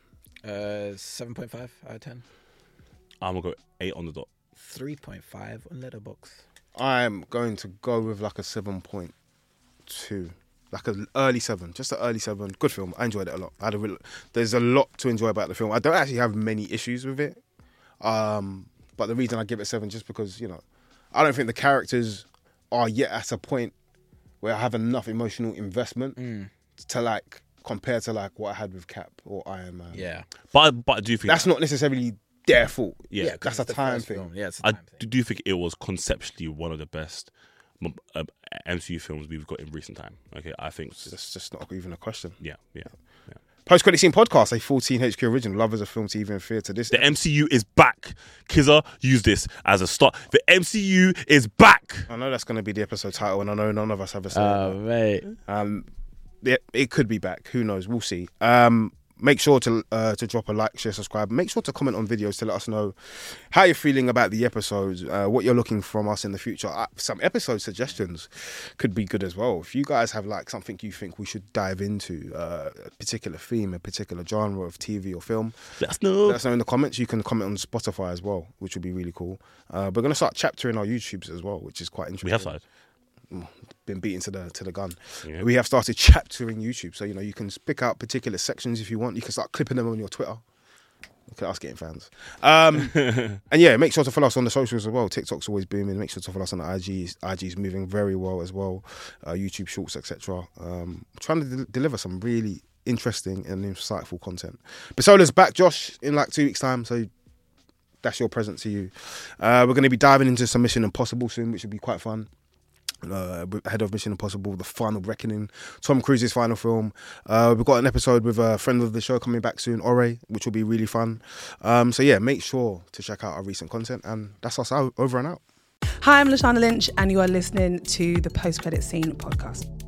7.5 out of 10. I'm gonna go 8 on the dot. 3.5 on Letterboxd. I'm going to go with like a 7.2. Like an early 7. Just an early 7. Good film. I enjoyed it a lot. There's a lot to enjoy about the film. I don't actually have many issues with it. But the reason I give it 7 just because, I don't think the characters are yet at a point where I have enough emotional investment to like compare to like what I had with Cap or Iron Man. Yeah. But do you think That's not necessarily their fault. Yeah, that's a time thing. Film. Yeah, it's a time thing. do you think it was conceptually one of the best MCU films we've got in recent time? Okay, I think That's just not even a question. Yeah. Post-credit scene podcast, a 14HQ original. Lovers of film, TV and theatre. The MCU is back. Kizza, use this as a start. The MCU is back. I know that's going to be the episode title, and I know none of us have a say. Mate. It could be back. Who knows? We'll see. Make sure to drop a like, share, subscribe. Make sure to comment on videos to let us know how you're feeling about the episodes, what you're looking from us in the future. Some episode suggestions could be good as well. If you guys have like something you think we should dive into, a particular theme, a particular genre of TV or film, let us know. Let us know in the comments. You can comment on Spotify as well, which would be really cool. We're going to start chaptering our YouTubes as well, which is quite interesting. We have started. Been beaten to the gun. Yeah. We have started chaptering YouTube, so you can pick out particular sections if you want. You can start clipping them on your Twitter. Look at us getting fans. And yeah, make sure to follow us on the socials as well. TikTok's always booming. Make sure to follow us on the IGs. IG's moving very well as well. YouTube Shorts, etc. Trying to deliver some really interesting and insightful content. Basola's back, Josh, in like 2 weeks' time. So that's your present to you. We're going to be diving into some Mission Impossible soon, which will be quite fun. Ahead of Mission Impossible, The Final Reckoning, Tom Cruise's final film. We've got an episode with a friend of the show coming back soon, Ore, which will be really fun. So yeah, make sure to check out our recent content, and that's us over and out. Hi, I'm Lashana Lynch, and you are listening to the Post Credit Scene podcast.